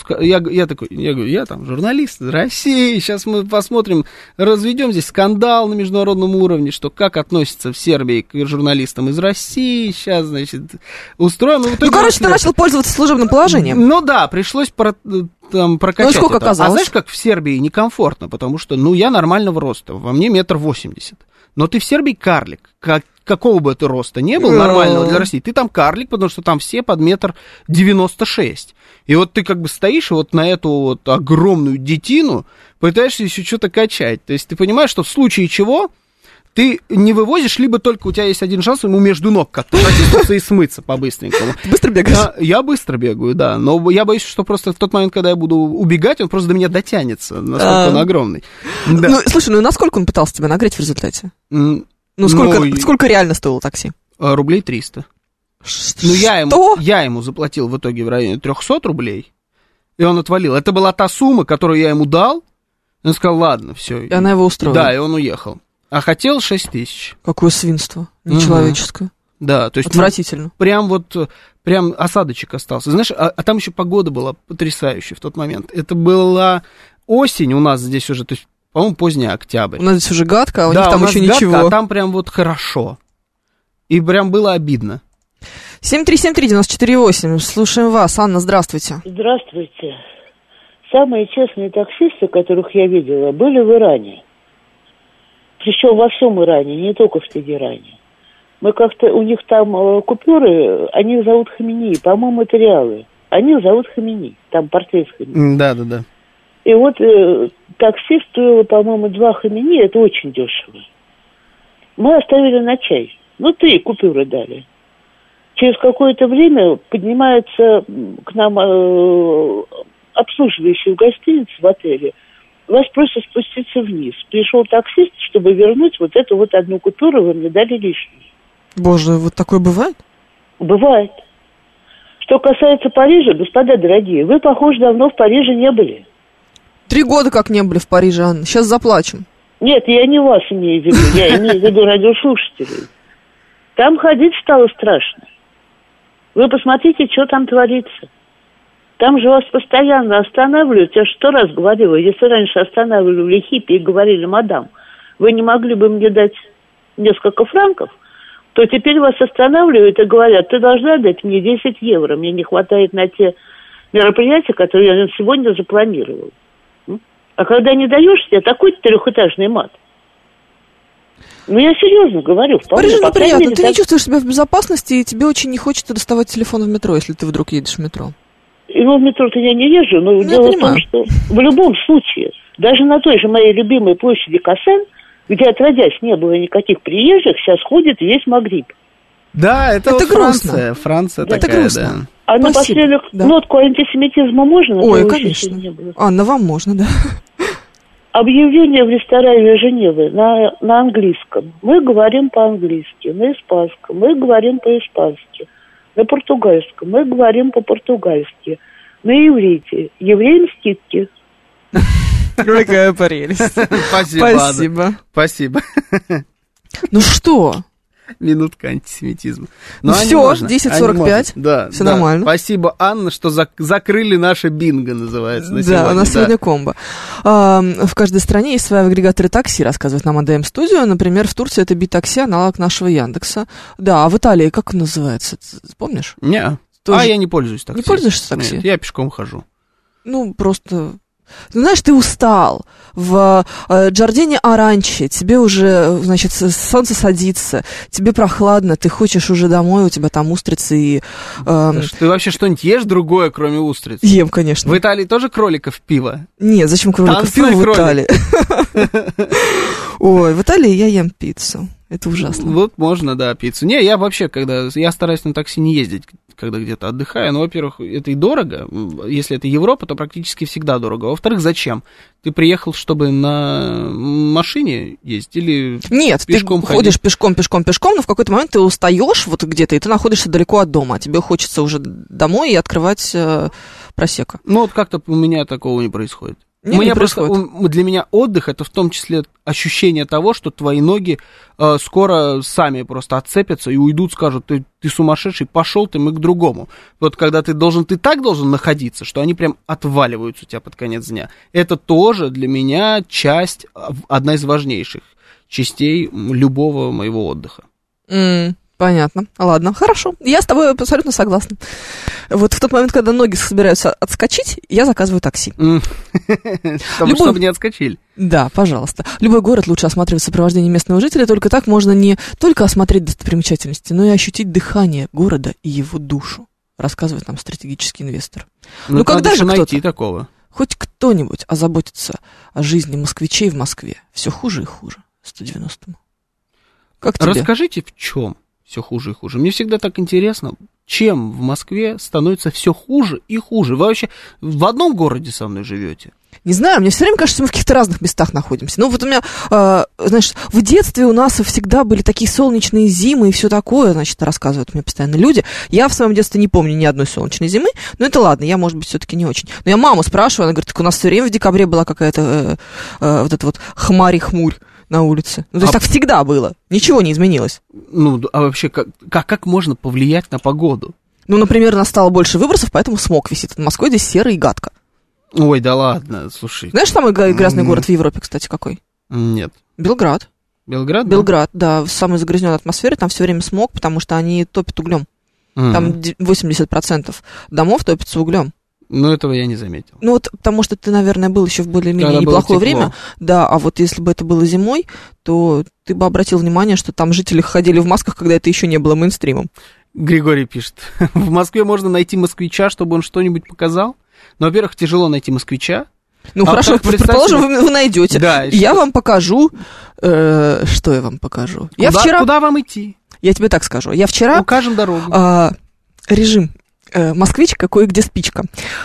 B: Я такой, я говорю, я там журналист из России, сейчас мы посмотрим, разведем здесь скандал на международном уровне, что как относятся в Сербии к журналистам из России, сейчас, значит, устроим.
C: Ну, короче, ты начал пользоваться служебным положением.
B: Ну да, пришлось прокачать.
C: Ну, сколько
B: это.
C: оказалось?
B: А знаешь, как в Сербии некомфортно, потому что, ну, я нормального роста, во мне 1,80 м. Но ты в Сербии карлик, какого бы ты роста не был, нормального для России, ты там карлик, потому что там все под 1,96 м. И вот ты как бы стоишь вот на эту вот огромную детину, пытаешься еще что-то качать. То есть ты понимаешь, что в случае чего ты не вывозишь, либо только у тебя есть один шанс ему между ног как-то протиснуться и смыться по-быстренькому.
C: Ты быстро бегаешь?
B: Я быстро бегаю, да. Но я боюсь, что просто в тот момент, когда я буду убегать, он просто до меня дотянется, насколько он огромный. Да.
C: Ну, слушай, ну и насколько он пытался тебя нагреть в результате? Ну, сколько реально стоило такси?
B: Рублей 300. Ну, я ему заплатил в итоге в районе 300 рублей, и он отвалил. Это была та сумма, которую я ему дал. Он сказал, ладно, все.
C: И она его устроила.
B: Да, и он уехал. А хотел 6 тысяч.
C: Какое свинство нечеловеческое.
B: Да, то есть...
C: Отвратительно.
B: Прям осадочек остался. Знаешь, а там еще погода была потрясающая в тот момент. Это была осень у нас здесь уже, то есть, по-моему, поздний октябрь.
C: У нас здесь уже гадко, а у них там еще ничего.
B: А там прям вот хорошо. И прям было обидно.
C: 7373948, слушаем вас. Анна, здравствуйте.
M: Здравствуйте. Самые честные таксисты, которых я видела, были в Иране. Причем во всем Иране, не только в Тегеране. Мы как-то, у них там купюры, они их зовут Хамини, по-моему, это реалы. Они их зовут Хамини, там портрет Хамини.
B: Да.
M: И вот такси стоило, по-моему, 2 Хамини, это очень дешево. Мы оставили на чай. 3 купюры дали. Через какое-то время поднимается к нам обслуживающий в гостинице, в отеле. Вас просят спуститься вниз. Пришел таксист, чтобы вернуть вот эту вот одну купюру, вы мне дали лишнюю.
C: Боже, вот такое бывает?
M: Бывает. Что касается Парижа, господа дорогие, вы, похоже, давно в Париже не были.
C: 3 года как не были в Париже, Анна. Сейчас заплачем.
M: Нет, я не вас имею в виду, я имею в виду радиослушателей. Там ходить стало страшно. Вы посмотрите, что там творится. Там же вас постоянно останавливают. Я же 100 раз говорила, если раньше останавливали хиппи и говорили, мадам, вы не могли бы мне дать несколько франков, то теперь вас останавливают и говорят, ты должна дать мне 10 евро, мне не хватает на те мероприятия, которые я на сегодня запланировал. А когда не даешь, тебе такой 3-этажный мат. Ну, я серьезно говорю.
C: В Париже неприятно. Ты не чувствуешь себя в безопасности, и тебе очень не хочется доставать телефон в метро, если ты вдруг едешь в метро.
M: В метро-то я не езжу, но дело в том, что в любом случае, даже на той же моей любимой площади Кассен, где отродясь не было никаких приезжих, сейчас ходит весь Магриб.
B: Да, это вот
C: грустно.
B: Франция
C: это
B: такая,
C: грустно.
B: да.
M: А напоследок нотку антисемитизма можно?
C: Ой, конечно. Анна, вам можно, да.
M: Объявление в ресторане Женевы на английском. Мы говорим по-английски, на испанском. Мы говорим по-испански. На португальском. Мы говорим по-португальски. На иврите. Евреям скидки.
C: Какая прелесть.
B: Спасибо.
C: Ну что?
B: Минутка антисемитизма.
C: Ну все, 10:45.
B: Да,
C: все нормально.
B: Спасибо, Анна, что закрыли наше бинго, называется, на сегодня.
C: Да, у нас сегодня комбо. В каждой стране есть свои агрегаторы такси, рассказывает нам АДМ Студио. Например, в Турции это Би-такси, аналог нашего Яндекса. Да, а в Италии как он называется? Помнишь?
B: Не. Я не пользуюсь такси.
C: Не пользуешься такси?
B: Нет, я пешком хожу.
C: Ну, просто... Ну, знаешь, ты устал. В Джардине Аранчи тебе уже, значит, солнце садится, тебе прохладно, ты хочешь уже домой, у тебя там устрицы и...
B: Ты вообще что-нибудь ешь другое, кроме устриц?
C: Ем, конечно.
B: В Италии тоже кроликов пиво?
C: Нет, зачем кроликов пиво в Италии? Ой, в Италии я ем пиццу. Это ужасно.
B: Вот можно, да, пиццу. Не, я вообще, я стараюсь на такси не ездить, когда где-то отдыхаю. Но, во-первых, это и дорого. Если это Европа, то практически всегда дорого. Во-вторых, зачем? Ты приехал, чтобы на машине ездить или
C: Нет,
B: пешком
C: ты ходишь пешком, но в какой-то момент ты устаешь вот где-то, и ты находишься далеко от дома. А тебе хочется уже домой и открывать просека.
B: Ну, вот как-то у меня такого не происходит. Для меня отдых — это в том числе ощущение того, что твои ноги скоро сами просто отцепятся и уйдут, скажут: ты сумасшедший, пошел ты, мы к другому. Вот когда ты так должен находиться, что они прям отваливаются у тебя под конец дня. Это тоже для меня одна из важнейших частей любого моего отдыха.
C: Понятно. Ладно, хорошо. Я с тобой абсолютно согласна. Вот в тот момент, когда ноги собираются отскочить, я заказываю такси.
B: Чтобы не отскочили.
C: Да, пожалуйста. Любой город лучше осматривать в сопровождении местного жителя, только так можно не только осмотреть достопримечательности, но и ощутить дыхание города и его душу, рассказывает нам стратегический инвестор.
B: Ну когда же найти такого?
C: Хоть кто-нибудь озаботится о жизни москвичей в Москве. Все хуже и хуже. 190-му. Как тебе?
B: Расскажите, в чем все хуже и хуже. Мне всегда так интересно, чем в Москве становится все хуже и хуже. Вы вообще в одном городе со мной живете?
C: Не знаю, мне все время кажется, что мы в каких-то разных местах находимся. Ну, вот у меня, знаешь, в детстве у нас всегда были такие солнечные зимы и все такое, значит, рассказывают мне постоянно люди. Я в своем детстве не помню ни одной солнечной зимы, но это ладно, я, может быть, все-таки не очень. Но я маму спрашиваю, она говорит: так у нас все время в декабре была какая-то вот эта вот хмарь-хмурь на улице. Ну, то есть так всегда было, ничего не изменилось.
B: Ну, а вообще, как можно повлиять на погоду?
C: Ну, например, настало больше выбросов, поэтому смог висит. В Москве здесь серо и гадко.
B: Ой, да ладно, слушай.
C: Знаешь, самый грязный город в Европе, кстати, какой?
B: Нет.
C: Белград.
B: Белград?
C: Белград, да. В самой загрязненной атмосфере, там все время смог, потому что они топят углем. Там 80% домов топятся углем.
B: Ну, этого я не заметил.
C: Ну, вот потому что ты, наверное, был еще в более-менее неплохое время. Да, а вот если бы это было зимой, то ты бы обратил внимание, что там жители ходили в масках, когда это еще не было мейнстримом.
B: Григорий пишет: в Москве можно найти москвича, чтобы он что-нибудь показал. Но, во-первых, тяжело найти москвича.
C: Ну, хорошо, предположим, вы найдете. Да, я вам покажу. Что я вам покажу?
B: Куда вам идти?
C: Я тебе так скажу. Я вчера...
B: Укажем дорогу.
C: Режим москвичка, кое-где спичка.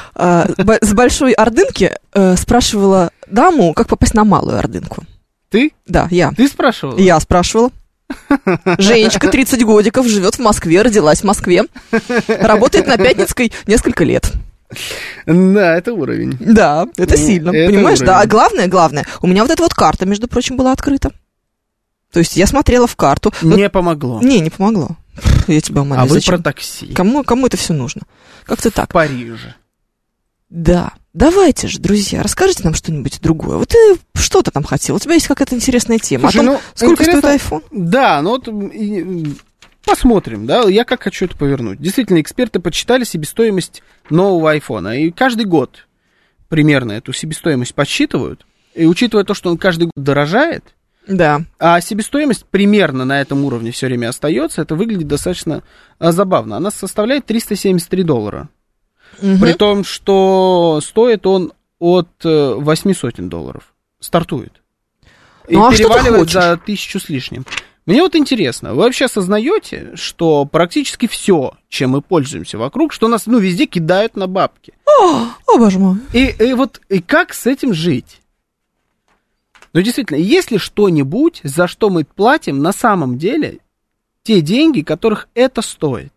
C: С Большой Ордынки спрашивала даму, как попасть на Малую Ордынку.
B: Ты?
C: Да, я.
B: Ты спрашивала?
C: Я спрашивала. Женечка, 30 годиков, живет в Москве, родилась в Москве, работает на Пятницкой несколько лет.
B: Да, это уровень.
C: Да, это сильно, это понимаешь? Уровень. Да, а главное, у меня вот эта вот карта, между прочим, была открыта. То есть я смотрела в карту.
B: Не помогло.
C: Не помогло. Я тебя умоляю.
B: А вы про такси.
C: Кому это все нужно? Как-то так.
B: В Париже.
C: Да. Давайте же, друзья, расскажите нам что-нибудь другое. Вот ты что-то там хотел, у тебя есть какая-то интересная тема.
B: Слушай,
C: о том, сколько стоит iPhone?
B: Да, ну вот посмотрим, да, я как хочу это повернуть. Действительно, эксперты подсчитали себестоимость нового айфона, и каждый год примерно эту себестоимость подсчитывают, и учитывая то, что он каждый год дорожает,
C: да.
B: А себестоимость примерно на этом уровне все время остается, это выглядит достаточно забавно. Она составляет $373. Угу. При том, что стоит он от $800. Стартует. И переваливает за 1000 с лишним. Мне вот интересно, вы вообще осознаете, что практически все, чем мы пользуемся вокруг, что нас везде кидают на бабки?
C: О боже мой.
B: И как с этим жить? Но действительно, есть ли что-нибудь, за что мы платим на самом деле те деньги, которых это стоит?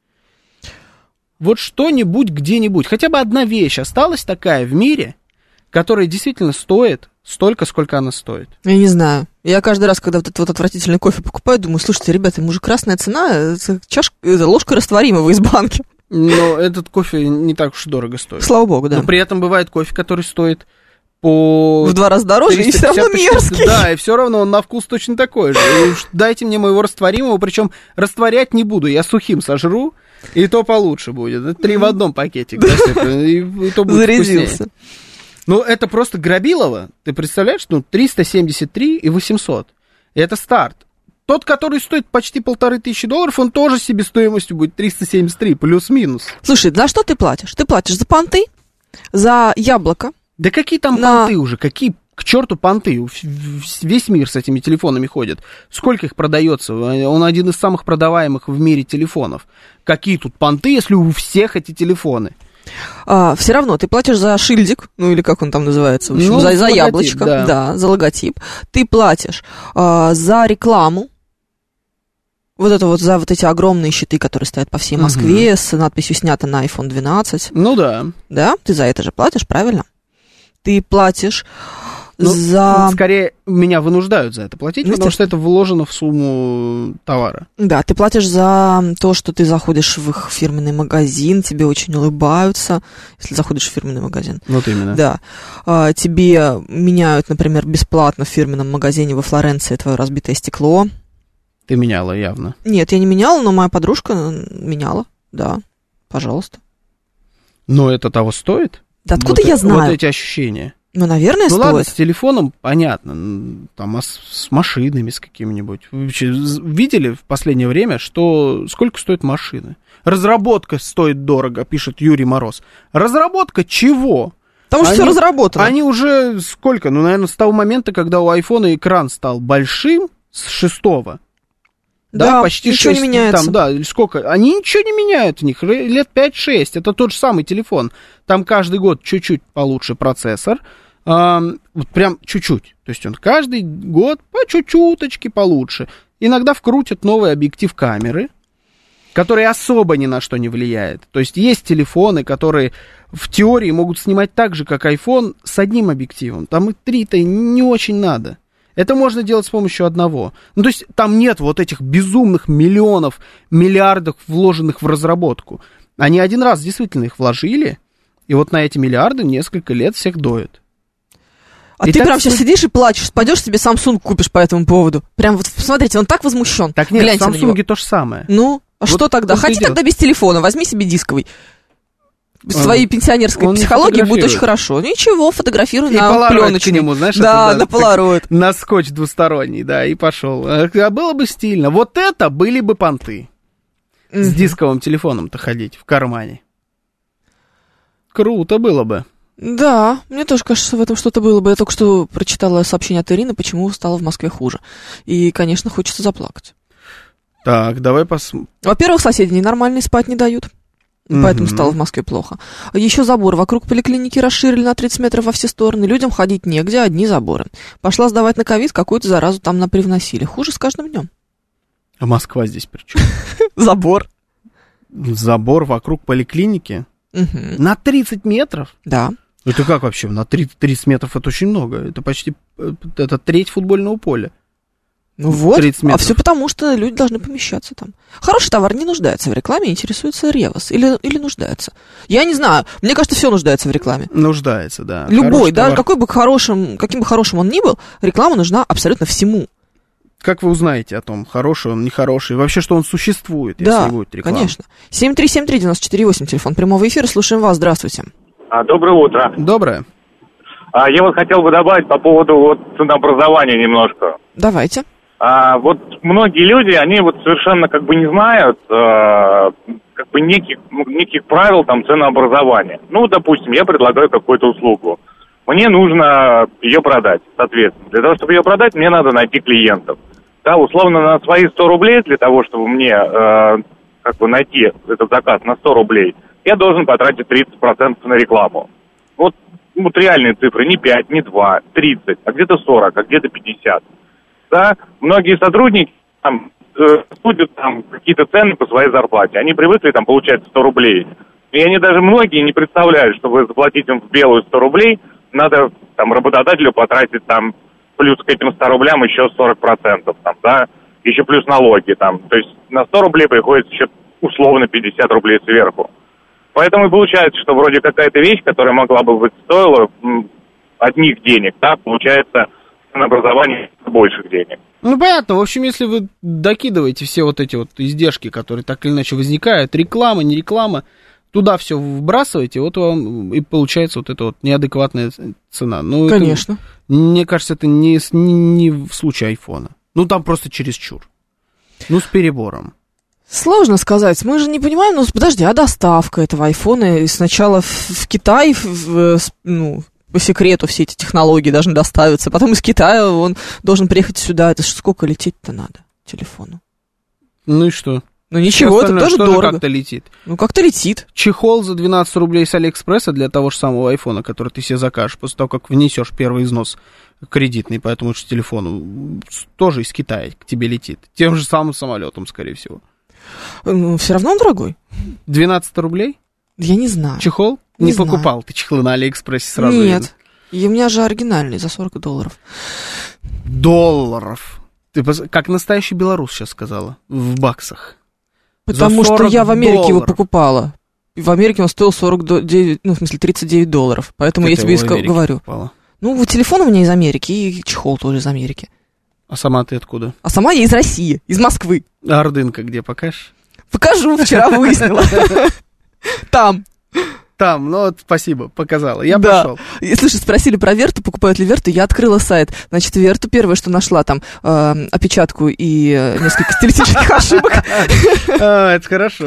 B: Вот что-нибудь где-нибудь, хотя бы одна вещь осталась такая в мире, которая действительно стоит столько, сколько она стоит.
C: Я не знаю. Я каждый раз, когда вот этот вот отвратительный кофе покупаю, думаю: слушайте, ребята, ему же красная цена, ложка растворимого из банки.
B: Но этот кофе не так уж и дорого стоит.
C: Слава богу, да.
B: Но при этом бывает кофе, который стоит в
C: 2 раза дороже, и все равно мерзкий.
B: Да, и все равно он на вкус точно такой же. И дайте мне моего растворимого, причем растворять не буду, я сухим сожру, и то получше будет. 3 в одном пакетик. И то будет
C: зарядился.
B: Вкуснее. Ну, это просто грабилово. Ты представляешь, 373 и 800. Это старт. Тот, который стоит почти $1500, он тоже себестоимостью будет 373, плюс-минус.
C: Слушай, за что ты платишь? Ты платишь за понты, за яблоко.
B: Да какие там понты уже? Какие к черту понты? Весь мир с этими телефонами ходит. Сколько их продается? Он один из самых продаваемых в мире телефонов. Какие тут понты, если у всех эти телефоны?
C: Все равно ты платишь за шильдик, ну или как он там называется, в общем, за логотип, яблочко, да, за логотип. Ты платишь за рекламу. Вот это вот за вот эти огромные щиты, которые стоят по всей Москве, с надписью «Снято на iPhone 12».
B: Ну да.
C: Да, ты за это же платишь, правильно? Ты платишь за...
B: Скорее, меня вынуждают за это платить, потому что это вложено в сумму товара.
C: Да, ты платишь за то, что ты заходишь в их фирменный магазин, тебе очень улыбаются, если заходишь в фирменный магазин.
B: Вот именно.
C: Да. Тебе меняют, например, бесплатно в фирменном магазине во Флоренции твое разбитое стекло.
B: Ты меняла явно.
C: Нет, я не меняла, но моя подружка меняла. Да, пожалуйста.
B: Но это того стоит?
C: Да откуда я знаю?
B: Вот эти ощущения.
C: Ну, наверное, стоит.
B: Ладно, с телефоном, понятно, там, с машинами, с какими-нибудь. Вы вообще видели в последнее время, сколько стоят машины? Разработка стоит дорого, пишет Юрий Мороз. Разработка чего?
C: Там уже все разработано.
B: Они уже сколько? Ну, наверное, с того момента, когда у айфона экран стал большим, с 6-го. Да, почти
C: ничего
B: 6.
C: Не меняется.
B: Там, да, сколько? Они ничего не меняют у них. Лет 5-6. Это тот же самый телефон. Там каждый год чуть-чуть получше процессор. Вот прям чуть-чуть. То есть он каждый год по чуть-чуточке получше. Иногда вкрутят новый объектив камеры, который особо ни на что не влияет. То есть есть телефоны, которые в теории могут снимать так же, как iPhone, с одним объективом. Там и 3-то не очень надо. Это можно делать с помощью одного. Ну, то есть там нет вот этих безумных миллионов, миллиардов, вложенных в разработку. Они один раз действительно их вложили, и вот на эти миллиарды несколько лет всех доят.
C: А и ты прям сейчас сидишь и плачешь, пойдешь себе Samsung купишь по этому поводу. Прям вот, посмотрите, он так возмущен.
B: Так нет, в Samsung то же самое.
C: Ну, а вот что тогда? Ходи тогда без телефона, возьми себе дисковый. С твоей пенсионерской психологией будет очень хорошо. Ничего, фотографируй на пленочный.
B: К нему, знаешь,
C: да, на полароид.
B: На скотч двусторонний, да, и пошел. А было бы стильно. Вот это были бы понты. С дисковым телефоном-то ходить в кармане. Круто было бы.
C: Да, мне тоже кажется, в этом что-то было бы. Я только что прочитала сообщение от Ирины, почему стало в Москве хуже. И, конечно, хочется заплакать.
B: Так, давай посмотрим.
C: Во-первых, соседи ненормальные спать не дают. Поэтому стало в Москве плохо. Еще забор вокруг поликлиники расширили на 30 метров во все стороны. Людям ходить негде, одни заборы. Пошла сдавать на ковид, какую-то заразу там напривносили. Хуже с каждым днем.
B: А Москва здесь при чем?
C: Забор.
B: Забор вокруг поликлиники? На 30 метров?
C: Да.
B: Это как вообще? На 30 метров это очень много. Это почти треть футбольного поля.
C: Ну вот, а все потому, что люди должны помещаться там. Хороший товар не нуждается в рекламе, интересуется Ревос. Или нуждается. Я не знаю, мне кажется, все нуждается в рекламе.
B: Нуждается, да.
C: Любой, да, каким бы хорошим он ни был, реклама нужна абсолютно всему.
B: Как вы узнаете о том, хороший он, нехороший, вообще, что он существует,
C: да,
B: если будет реклама?
C: Конечно. 7373948, телефон прямого эфира, слушаем вас, здравствуйте.
N: Доброе утро.
B: Доброе.
N: Я вот хотел бы добавить по поводу ценообразования немножко.
C: Давайте.
N: Вот многие люди, они вот совершенно как бы не знают как бы неких правил там ценообразования. Ну, допустим, я предлагаю какую-то услугу. Мне нужно ее продать, соответственно. Для того, чтобы ее продать, мне надо найти клиентов. Да, условно, на свои 100 рублей, для того, чтобы мне как бы найти этот заказ на 100 рублей, я должен потратить 30% на рекламу. Вот реальные цифры, не 5, не 2, 30, а где-то 40, а где-то 50. Да, многие сотрудники там судят там какие-то цены по своей зарплате. Они привыкли там получать 100 рублей. И они даже многие не представляют, чтобы заплатить им в белую 100 рублей, надо там работодателю потратить там плюс к этим 100 рублям еще 40%, там, да, еще плюс налоги там. То есть на 100 рублей приходится еще условно 50 рублей сверху. Поэтому и получается, что вроде какая-то вещь, которая могла бы быть стоила одних денег, да, получается на образование больших денег.
B: Ну, понятно. В общем, если вы докидываете все вот эти вот издержки, которые так или иначе возникают, реклама, не реклама, туда все вбрасываете, вот вам и получается вот эта вот неадекватная цена. Ну,
C: конечно.
B: Мне кажется, это не в случае айфона. Ну, там просто чересчур. Ну, с перебором.
C: Сложно сказать. Мы же не понимаем, ну, подожди, а доставка этого айфона сначала в Китай, по секрету все эти технологии должны доставиться, потом из Китая он должен приехать сюда. Это ж сколько лететь-то надо телефону?
B: Ну и что?
C: Ну ничего, это тоже дорого.
B: Как-то летит.
C: Ну как-то летит.
B: Чехол за 12 рублей с Алиэкспресса для того же самого айфона, который ты себе закажешь, после того, как внесешь первый износ кредитный по этому же телефону, тоже из Китая к тебе летит. Тем же самым самолетом, скорее всего.
C: Ну, все равно он дорогой.
B: 12 рублей?
C: Я не знаю.
B: Чехол? Не покупал ты чехлы на Алиэкспрессе сразу?
C: Нет. И у меня же оригинальный за $40.
B: Долларов? Ты как настоящий белорус сейчас сказала. В баксах.
C: Потому что я в Америке его покупала. В Америке он стоил $39. Поэтому я тебе и говорю.
B: Покупала?
C: Ну, телефон у меня из Америки, и чехол тоже из Америки.
B: А сама ты откуда?
C: А сама я из России, из Москвы.
B: А Ордынка где, покажешь?
C: Покажу, вчера выяснила. Там.
B: Там, ну вот, спасибо, показала. Я пошел.
C: Слушай, спросили про Верту, покупают ли Верту, я открыла сайт. Значит, Верту первое, что нашла, там опечатку и несколько стилистических ошибок.
B: Это хорошо.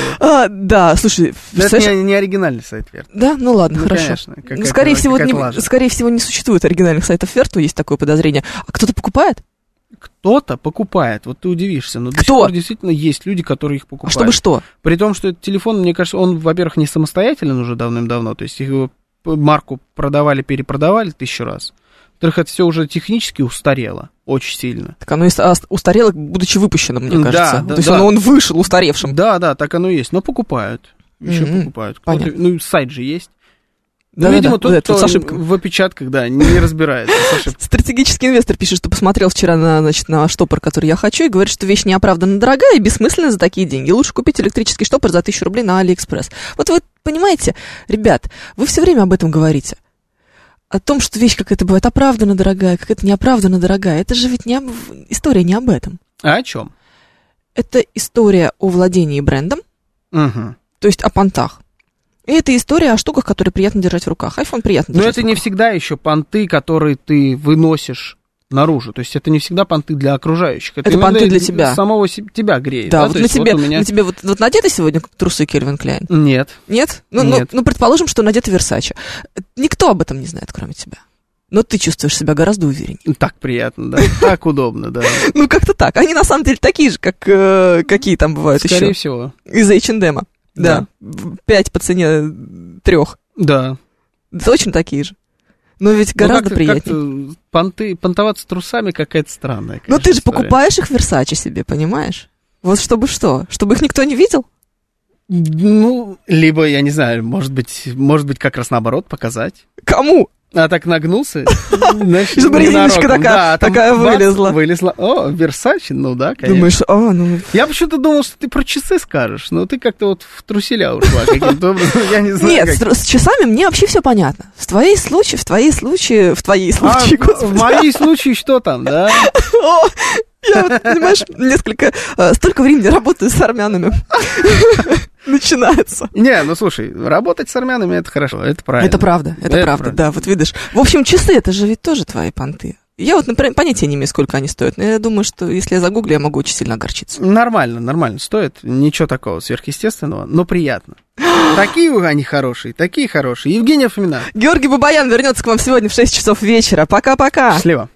C: Да, слушай.
B: Это не оригинальный сайт Верты.
C: Да? Ну ладно, хорошо. Скорее всего, не существует оригинальных сайтов Верту, есть такое подозрение. А кто-то покупает?
B: Кто-то покупает, вот ты удивишься, но до сих
C: Кто?
B: пор действительно есть люди, которые их покупают.
C: А чтобы что?
B: При том, что этот телефон, мне кажется, он, во-первых, не самостоятелен уже давным-давно, то есть его марку продавали, перепродавали 1000 раз. Во-вторых, это все уже технически устарело, очень сильно.
C: Так оно и устарело, будучи выпущенным, мне кажется.
B: Да,
C: то есть он вышел устаревшим.
B: Да, так оно и есть, но покупают, еще покупают. Ну, сайт же есть.
C: Да,
B: ну, видимо, тот, кто
C: с ошибками.
B: В опечатках, да, не разбирается с ошибками.
C: Стратегический инвестор пишет, что посмотрел вчера на штопор, который я хочу, и говорит, что вещь неоправданно дорогая и бессмысленная за такие деньги. Лучше купить электрический штопор за 1000 рублей на Алиэкспресс. Вот вы понимаете, ребят, вы все время об этом говорите. О том, что вещь какая-то бывает оправданно дорогая, какая-то неоправданно дорогая. Это же ведь история не об этом.
B: А о чем?
C: Это история о владении брендом, то есть о понтах. И это история о штуках, которые приятно держать в руках. Айфон приятно держать в руках.
B: Но это не всегда еще понты, которые ты выносишь наружу. То есть это не всегда понты для окружающих.
C: Это понты для тебя.
B: Самого тебя греет.
C: Да, вот на тебе вот надеты сегодня трусы Кельвин Кляйн?
B: Нет.
C: Нет?
B: Нет.
C: Ну, предположим, что надеты Версаче. Никто об этом не знает, кроме тебя. Но ты чувствуешь себя гораздо увереннее.
B: Так приятно, да. Так удобно, да.
C: Ну, как-то так. Они на самом деле такие же, как какие там бывают еще.
B: Скорее всего.
C: Из H&M. Да. 5 по цене 3.
B: Да.
C: Точно такие же. Но ведь гораздо приятнее.
B: Понтоваться трусами какая-то странная, конечно,
C: но ты же
B: история.
C: покупаешь их в Версаче себе, понимаешь? Вот чтобы что? Чтобы их никто не видел?
B: Ну, либо, я не знаю, может быть, как раз наоборот показать.
C: Кому?
B: А так нагнулся, значит,
C: чтобы резиночка такая вылезла.
B: Вылезла. О, Версаче, ну да, конечно.
C: Думаешь,
B: Я почему-то думал, что ты про часы скажешь, но ты как-то вот в труселя ушла каким-то образом, я не знаю.
C: Нет, с часами мне вообще все понятно. В твои случаи,
B: в мои случаи что там, да?
C: Я вот, понимаешь, столько времени работаю с армянами. Начинается.
B: Не, ну слушай, работать с армянами это хорошо, это правильно.
C: Это правда, да, вот видишь. В общем, часы это же ведь тоже твои понты. Я вот, например, понятия не имею, сколько они стоят, но я думаю, что если я загуглю, я могу очень сильно огорчиться.
B: Нормально стоит, ничего такого сверхъестественного, но приятно. Такие они хорошие, такие хорошие. Евгения Фомина.
C: Георгий Бабаян вернется к вам сегодня в 6 часов вечера. Пока-пока.
B: Счастливо.